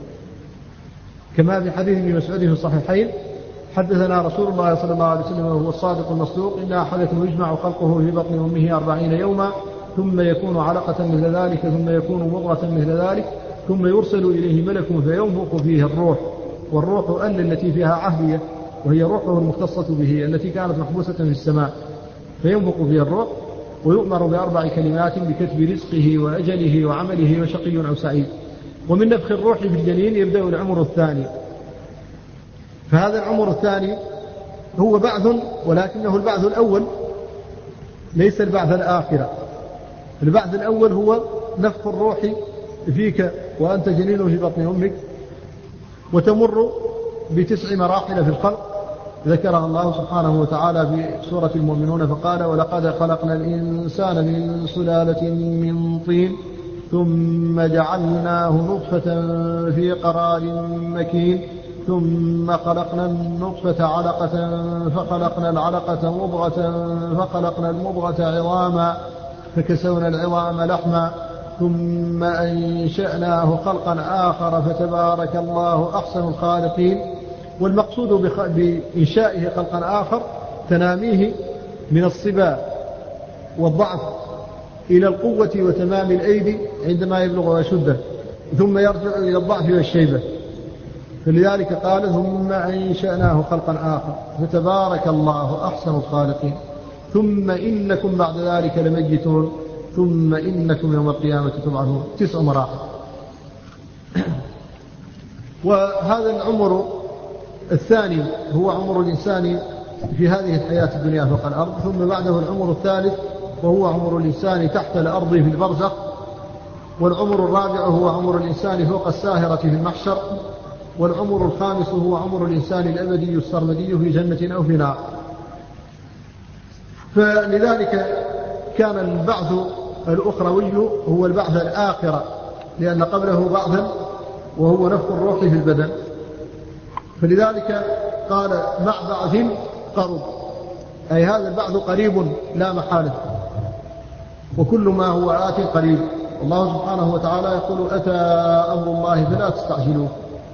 كما في حديث ابن مسعود في الصحيحين حدثنا رسول الله صلى الله عليه وسلم وهو الصادق المصدوق إن أحدكم يجمع خلقه في بطن أمه 40 يوما ثم يكون علقة مثل ذلك ثم يكون مضغة مثل ذلك ثم يرسل إليه ملك فينفخ فيه الروح، والروح التي فيها عهدية وهي روحه المختصة به التي كانت محبوسة في السماء، فينفخ فيها الروح ويؤمر ب4 كلمات بكتب رزقه وأجله وعمله وشقي أو سعيد. ومن نفخ الروح في الجنين يبدأ العمر الثاني. فهذا العمر الثاني هو بعث، ولكنه البعث الأول ليس البعث الآخر. البعث الأول هو نفخ الروح فيك وأنت جنين في بطن أمك، وتمر ب9 مراحل في الخلق ذكرها الله سبحانه وتعالى في سورة المؤمنون فقال ولقد خلقنا الإنسان من سلالة من طين ثم جعلناه نطفة في قرار مكين ثم خلقنا النطفة علقة فخلقنا العلقة مضغة فخلقنا المضغة عظاما فكسونا العظام لحما ثم أنشأناه خلقا آخر فتبارك الله أحسن الخالقين. والمقصود بإنشائه خلقا آخر تناميه من الصبا والضعف إلى القوة وتمام الأيدي عندما يبلغ أشده، ثم يرجع إلى الضعف والشيبة. فلذلك قال ثم أنشأناه خلقا آخر فتبارك الله أحسن الخالقين ثم إنكم بعد ذلك لميتون ثم إنكم يوم القيامة تبعثون. 9 مراحل. وهذا العمر الثاني هو عمر الإنسان في هذه الحياة الدنيا فوق الأرض، ثم بعده العمر الثالث وهو عمر الإنسان تحت الأرض في البرزخ، والعمر الرابع هو عمر الإنسان فوق الساهرة في المحشر، والعمر الخامس هو عمر الإنسان الأبدي السرمدي في جنة أو في نار. فلذلك كان البعث الأخروي هو البعث الآخر، لأن قبله بعثا وهو نفخ الروح في البدن. فلذلك قال مع بعث قرب، أي هذا البعث قريب لا محالة، وكل ما هو آت قريب. الله سبحانه وتعالى يقول أتى أمر الله فلا تستعجلوه.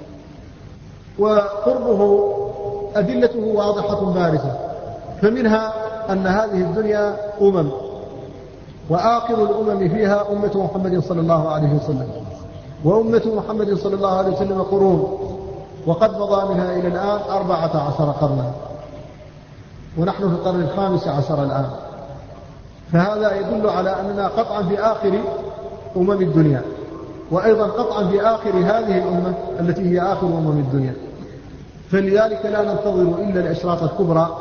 وقربه أدلته واضحة بارزة، فمنها أن هذه الدنيا وآخر الأمم فيها أمة محمد صلى الله عليه وسلم، وأمة محمد صلى الله عليه وسلم قرون، وقد مضى منها إلى الآن 14 قرنا، ونحن في القرن 15 الآن. فهذا يدل على أننا قطعا في آخر أمم الدنيا، وأيضا قطعا في آخر هذه الأمة التي هي آخر أمم الدنيا. فلذلك لا ننتظر إلا الإشراط الكبرى.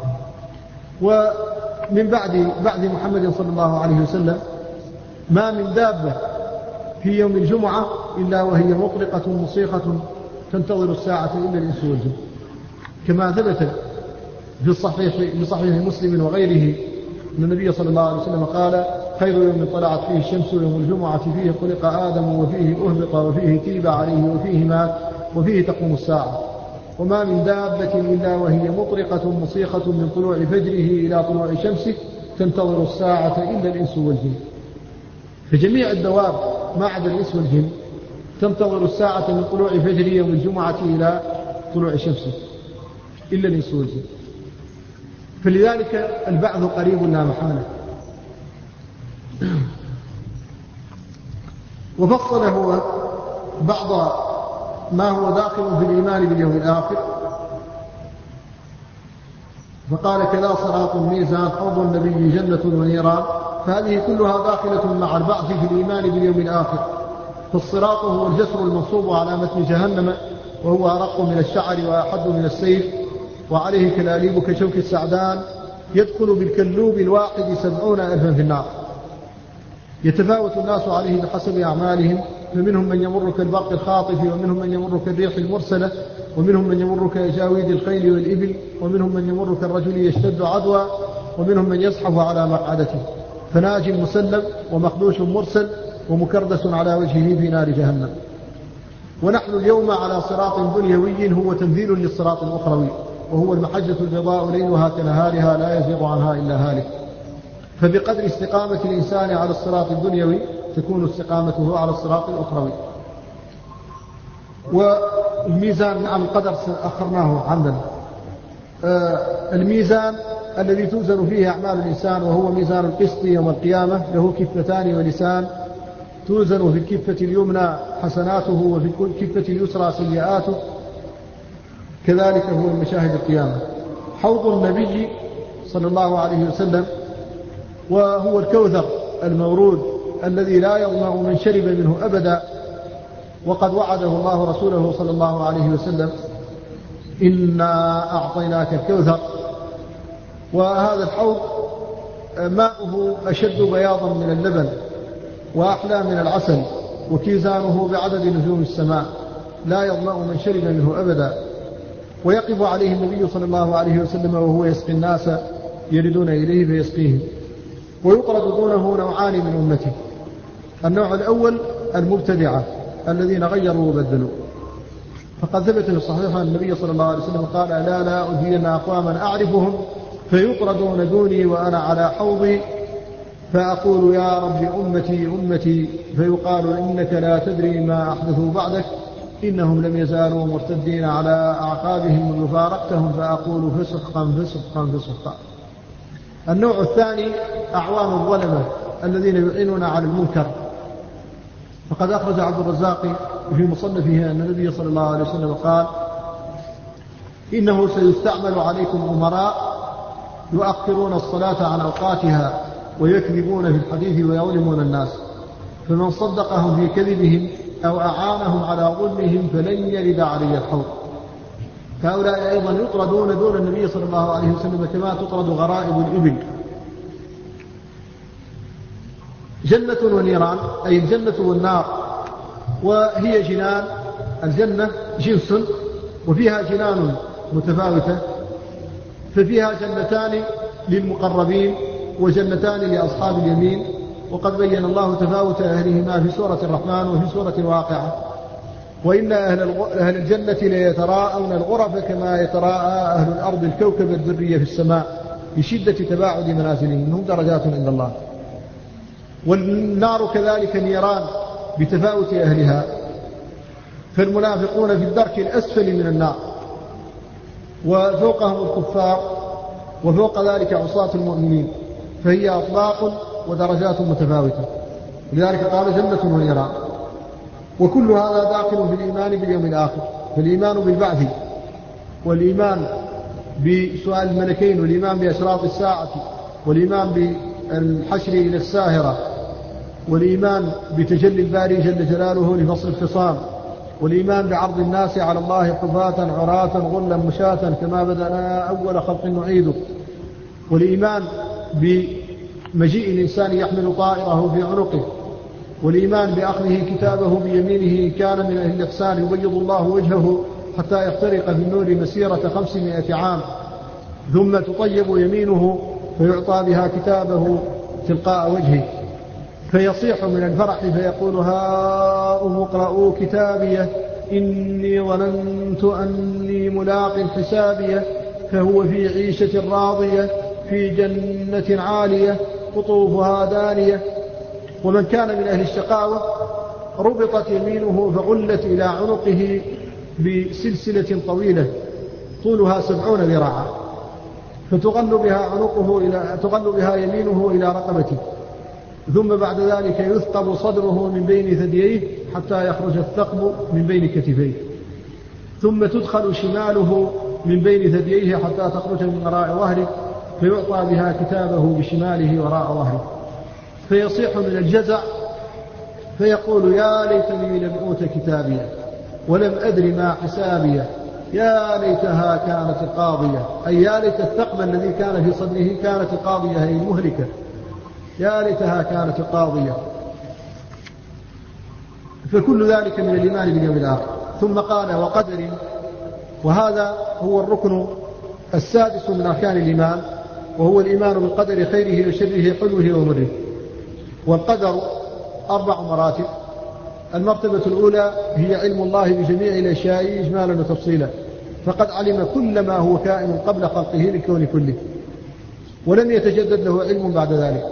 ومن بعد محمد صلى الله عليه وسلم ما من دابة في يوم الجمعة إلا وهي مطلقة مصيخة تنتظر الساعة إلا الإنس والجن، كما ثبت في صحيح مسلم وغيره أن النبي صلى الله عليه وسلم قال خير يوم طلعت فيه الشمس يوم الجمعة، فيه خلق آدم وفيه أهبط وفيه تيب عليه وفيه مات وفيه تقوم الساعة. وما من دابة إلا وهي مطرقة مصيخة من طلوع فجره إلى طلوع شمسه تنتظر الساعة إلا الإنس والجن. فجميع الدواب ما عدا الإنس والجن تنتظر الساعة من طلوع فجر يوم الجمعة إلى طلوع شمسه إلا الإنس والجن. فلذلك البعث قريب لا محالة. وفصل هو بعض ما هو داخل في الإيمان باليوم الآخر، فقال كذا صراط ميزان حوض النبي جنة ونيران. فهذه كلها داخلة مع البعث في الإيمان باليوم الآخر. فالصراط هو الجسر المنصوب على متن جهنم، وهو أرق من الشعر وأحد من السيف، وعليه كلاليب كشوك السعدان، يدخل بالكلوب الواحد 70,000 في النار. يتفاوت الناس عليه بحسب أعمالهم، فمنهم من يمر كالبرق الخاطف، ومنهم من يمر كالريح المرسلة، ومنهم من يمر كأجاويد الخيل والإبل، ومنهم من يمر كالرجل يشتد عدوى، ومنهم من يزحف على مقعدته، فناج مسلم ومخدوش مرسل ومكردس على وجهه في نار جهنم. ونحن اليوم على صراط دنيوي هو تمثيل للصراط الأخروي، وهو المحجة البيضاء ليلها كنهارها لا يزيغ عنها إلا هالك. فبقدر استقامة الإنسان على الصراط الدنيوي تكون استقامته على الصراط الأخروي. والميزان عن القدر أخرناه عندنا. الميزان الذي توزن فيه أعمال الإنسان وهو ميزان القسط يوم القيامة، له كفتان ولسان، توزن في الكفة اليمنى حسناته وفي الكفة اليسرى سيئاته. كذلك هو المشاهد القيامة. حوض النبي صلى الله عليه وسلم وهو الكوثر المورود الذي لا يظمأ من شرب منه أبدا، وقد وعده الله رسوله صلى الله عليه وسلم إنا أعطيناك الكوثر. وهذا الحوض ماؤه أشد بياضا من اللبن وأحلى من العسل، وكيزانه بعدد نجوم السماء، لا يظمأ من شرب منه أبدا. ويقف عليه النبي صلى الله عليه وسلم وهو يسقي الناس يردون إليه فيسقيهم. ويطرد دونه نوعان من أمته. النوع الأول المبتدعة الذين غيروا وبدلوا، فقد ثبت في الصحيح أن النبي صلى الله عليه وسلم قال لا أذين أقواما أعرفهم فيطردون دوني وأنا على حوضي، فأقول يا رب أمتي أمتي، فيقال إنك لا تدري ما أحدثوا بعدك، إنهم لم يزالوا مرتدين على أعقابهم منذ فارقتهم، فأقول فسحقا فسحقا فسحقا. النوع الثاني أعوان الظلمة الذين يعينون على المنكر. فقد أخرج عبد الرزاق في مصنفه أن النبي صلى الله عليه وسلم قال إنه سيستعمل عليكم أمراء يؤخرون الصلاة عن أوقاتها ويكذبون في الحديث ويظلمون الناس، فمن صدقهم في كذبهم أو أعانهم على ظلمهم فلن يرد علي الحوض. فهؤلاء أيضا يطردون دون النبي صلى الله عليه وسلم كما تطرد غرائب الإبل. جنة ونيران، أي الجنة والنار، وهي جنان. الجنة جنس وفيها جنان متفاوتة، ففيها جنتان للمقربين وجنتان لأصحاب اليمين، وقد بين الله تفاوت أهلهما في سورة الرحمن وفي سورة الواقعة. وإن أهل الجنة ليتراءون الغرف كما يتراءى أهل الأرض الكوكب الدري في السماء بشدة تباعد منازلهم، هم درجات عند الله. والنار كذلك نيران بتفاوت أهلها، فالمنافقون في الدرك الأسفل من النار، وفوقهم الكفار، وفوق ذلك عصاة المؤمنين، فهي أطباق ودرجات متفاوتة. لذلك قال جنة ونيران. وكل هذا داخل في الإيمان باليوم الآخر، فالإيمان بالبعث، والإيمان بسؤال الملكين، والإيمان بأشراط الساعة، والإيمان بالحشر إلى الساهرة، والإيمان بتجلي الباري جل جلاله لفصل الخصام، والإيمان بعرض الناس على الله حفاة عراة غلا مشاة كما بدأنا أول خلق نعيده، والإيمان بمجيء الإنسان يحمل طائره في عنقه، والإيمان بأخذه كتابه بيمينه إن كان من أهل الإحسان يبيض الله وجهه حتى يخترق في النور مسيرة 500 عام، ثم تطيب يمينه فيعطى بها كتابه تلقاء وجهه، فيصيح من الفرح فيقول هاؤم اقرءوا كتابيه إني ظننت أني ملاق حسابيه، فهو في عيشة راضية في جنة عالية قطوفها دانية. ومن كان من أهل الشقاوة ربطت يمينه فغلت إلى عنقه بسلسلة طويلة طولها 70 ذراعا، فتغل بها يمينه إلى رقبته، ثم بعد ذلك يثقب صدره من بين ثدييه حتى يخرج الثقب من بين كتفيه، ثم تدخل شماله من بين ثدييه حتى تخرج من وراء ظهره، فيعطى بها كتابه بشماله وراء ظهره، فيصيح من الجزع فيقول يا ليتني لم أوت كتابيه ولم أدر ما حسابيه، يا ليتها كانت القاضية، أي يا ليت الثقب الذي كان في صدره كانت القاضية، هي المهلكة، يا ليتها كانت القاضية. فكل ذلك من الإيمان باليوم الآخر. ثم قال وقدر، وهذا هو الركن السادس من أركان الإيمان، وهو الإيمان بالقدر خيره وشره حلوه ومره. والقدر 4 مراتب. المرتبة الأولى هي علم الله بجميع الأشياء إجمالا وتفصيلا، فقد علم كل ما هو كائن قبل خلقه للكون كله، ولم يتجدد له علم بعد ذلك.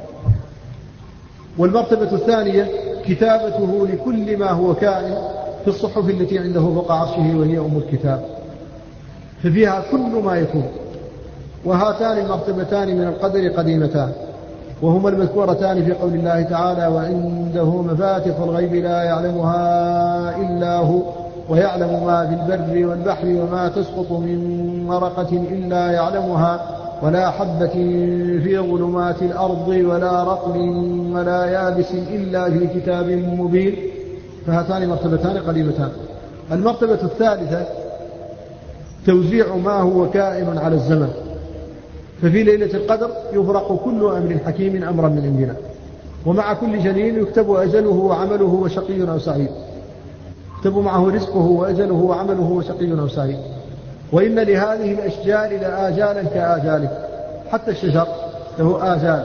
والمرتبة الثانية كتابته لكل ما هو كائن في الصحف التي عنده فوق عرشه، وهي أم الكتاب، ففيها كل ما يكون. وهاتان المرتبتان من القدر قديمتان، وهما المذكورتان في قول الله تعالى وعنده مفاتح الغيب لا يعلمها إلا هو ويعلم ما في البر والبحر وما تسقط من ورقة إلا يعلمها ولا حبة في ظلمات الأرض ولا رطب ولا يابس إلا في كتاب مبين. فهاتان مرتبتان قديمتان. المرتبة الثالثة توزيع ما هو كائن على الزمن، ففي ليلة القدر يفرق كل أمر حكيم أمرا من عندنا، ومع كل جنين يكتب أجله وعمله وشقي أو سعيد، يكتب معه رزقه وأجله وعمله وشقي أو سعيد. وإن لهذه الأشجار لآجالا كآجاله، حتى الشجر له آجال،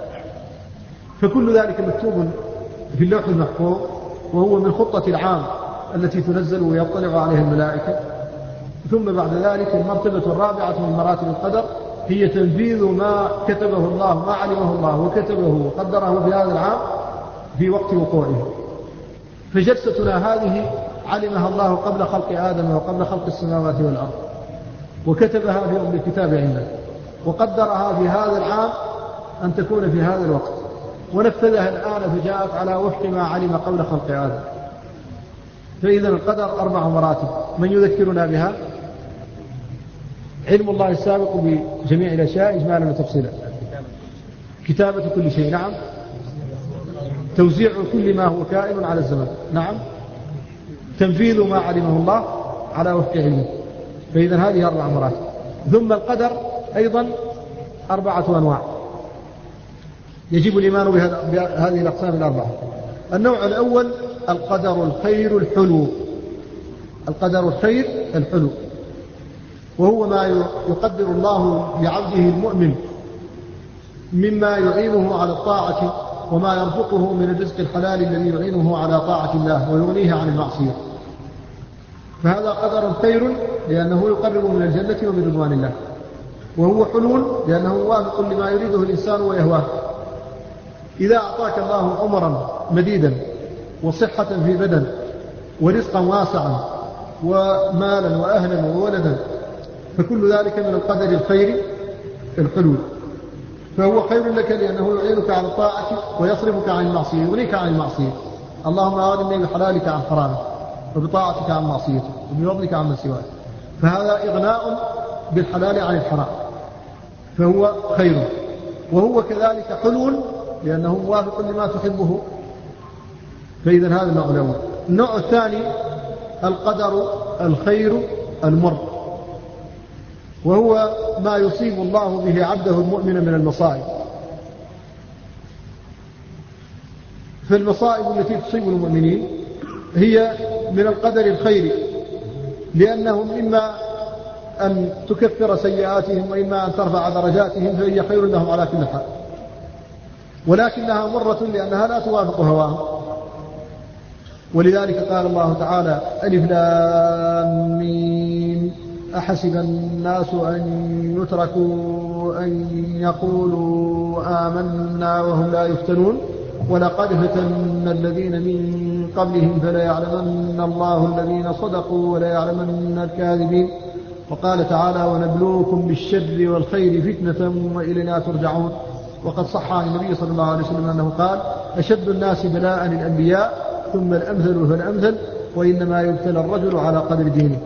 فكل ذلك مكتوب في اللوح المحفوظ، وهو من خطة العام التي تنزل ويطلع عليها الملائكة. ثم بعد ذلك المرتبة الرابعة من مراتب القدر هي تنفيذ ما كتبه الله، ما علمه الله وكتبه وقدره في هذا العام في وقت وقوعه. فجلستنا هذه علمها الله قبل خلق آدم وقبل خلق السماوات والأرض، وكتبها في أم الكتاب عنده، وقدرها في هذا العام أن تكون في هذا الوقت، ونفذها الآن فجاءت على وفق ما علم قبل خلق آدم. فإذا القدر 4 مراتب. من يذكرنا بها؟ علم الله السابق بجميع الأشياء إجمالا وتفصيلا، كتابة كل شيء، نعم، توزيع كل ما هو كائن على الزمن، نعم، تنفيذ ما علمه الله على وفق علمه. فإذا هذه 4 مراتب. ثم القدر أيضا 4 أنواع يجب الإيمان بهذه الأقسام 4. النوع الأول القدر الخير الحلو. القدر الخير الحلو وهو ما يقدر الله لعبده المؤمن مما يعينه على الطاعة وما يرزقه من الرزق الحلال الذي يعينه على طاعة الله ويغنيه عن المعصية. فهذا قدر خير لأنه يقرب من الجنة ومن رضوان الله، وهو حلو لأنه موافق لما يريده الإنسان ويهواه. إذا أعطاك الله عمرا مديدا وصحة في بدن ورزقا واسعا ومالا وأهلا وولدا فكل ذلك من القدر الخير الحلو، فهو خير لك لأنه يعينك على الطاعة ويصرفك عن المعصية، يغنيك عن المعصية. اللهم أغنني بحلالك عن حرامك وبطاعتك عن معصيتك وبفضلك عن من سواك. فهذا إغناء بالحلال عن الحرام، فهو خير. وهو كذلك حلو لأنه موافق لما تحبه. فإذا هذا النوع الأول. النوع الثاني القدر الخير المر، وهو ما يصيب الله به عبده المؤمن من المصائب. فالمصائب التي تصيب المؤمنين هي من القدر الخير، لأنهم إما أن تكفر سيئاتهم وإما أن ترفع درجاتهم، فهي خير لهم على كل حال، ولكنها مرة لأنها لا توافق هواهم. ولذلك قال الله تعالى: ألف لام ميم أحسب الناس أن يتركوا أن يقولوا آمنا وهم لا يفتنون ولقد فتنا الذين من قبلهم فلا يعلمن الله الذين صدقوا ولا يعلمن الكاذبين. وقال تعالى: ونبلوكم بالشر والخير فتنة وإلينا ترجعون. وقد صح عن النبي صلى الله عليه وسلم أنه قال: أشد الناس بلاء الأنبياء ثم الأمثل فالأمثل وإنما يبتلى الرجل على قدر دينه.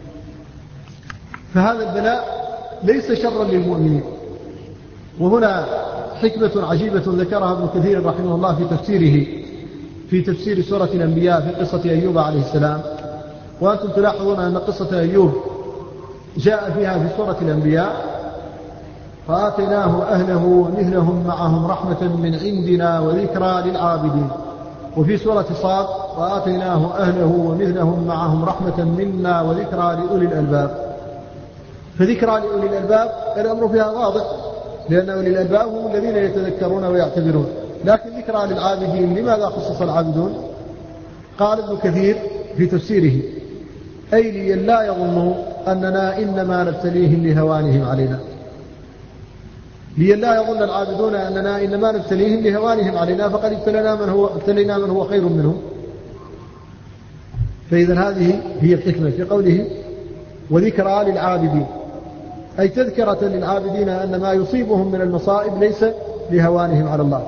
فهذا البلاء ليس شرا للمؤمنين. وهنا حكمة عجيبة ذكرها ابن كثير رحمه الله في تفسيره في تفسير سورة الأنبياء في قصة أيوب عليه السلام. وأنتم تلاحظون أن قصة أيوب جاء فيها في سورة الأنبياء: فآتيناه أهله ومثلهم معهم رحمة من عندنا وذكرى للعابدين. وفي سورة صاد: وآتيناه أهله ومثلهم معهم رحمة منا وذكرى لأولي الألباب. فذكرى لأولي الألباب الأمر فيها واضح، لأن أولي الألباب هم الذين يتذكرون ويعتبرون. لكن ذكرى للعابدين، لماذا خصص العابدون؟ قال ابن كثير في تفسيره: أي لي لا يظنوا أننا إنما نبتليهم لهوانهم علينا. لي لا يظن العابدون أننا إنما نبتليهم لهوانهم علينا، فقد ابتلينا من هو خير منهم. فإذا هذه هي الحكمة في قوله: وذكرى للعابدين، أي تذكرة للعابدين أن ما يصيبهم من المصائب ليس لهوانهم على الله.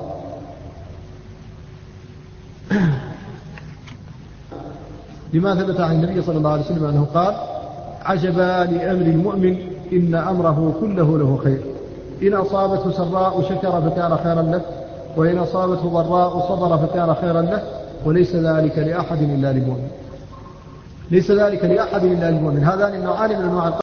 لما ثبت عن النبي صلى الله عليه وسلم أنه قال: عجبا لأمر المؤمن إن أمره كله له خير، إن أصابته سراء شكر فكان خيرا له، وإن أصابته ضراء صبر فكان خيرا له، وليس ذلك لأحد إلا للمؤمن. ليس ذلك لأحد إلا للمؤمن. هذان النوعان من أنواع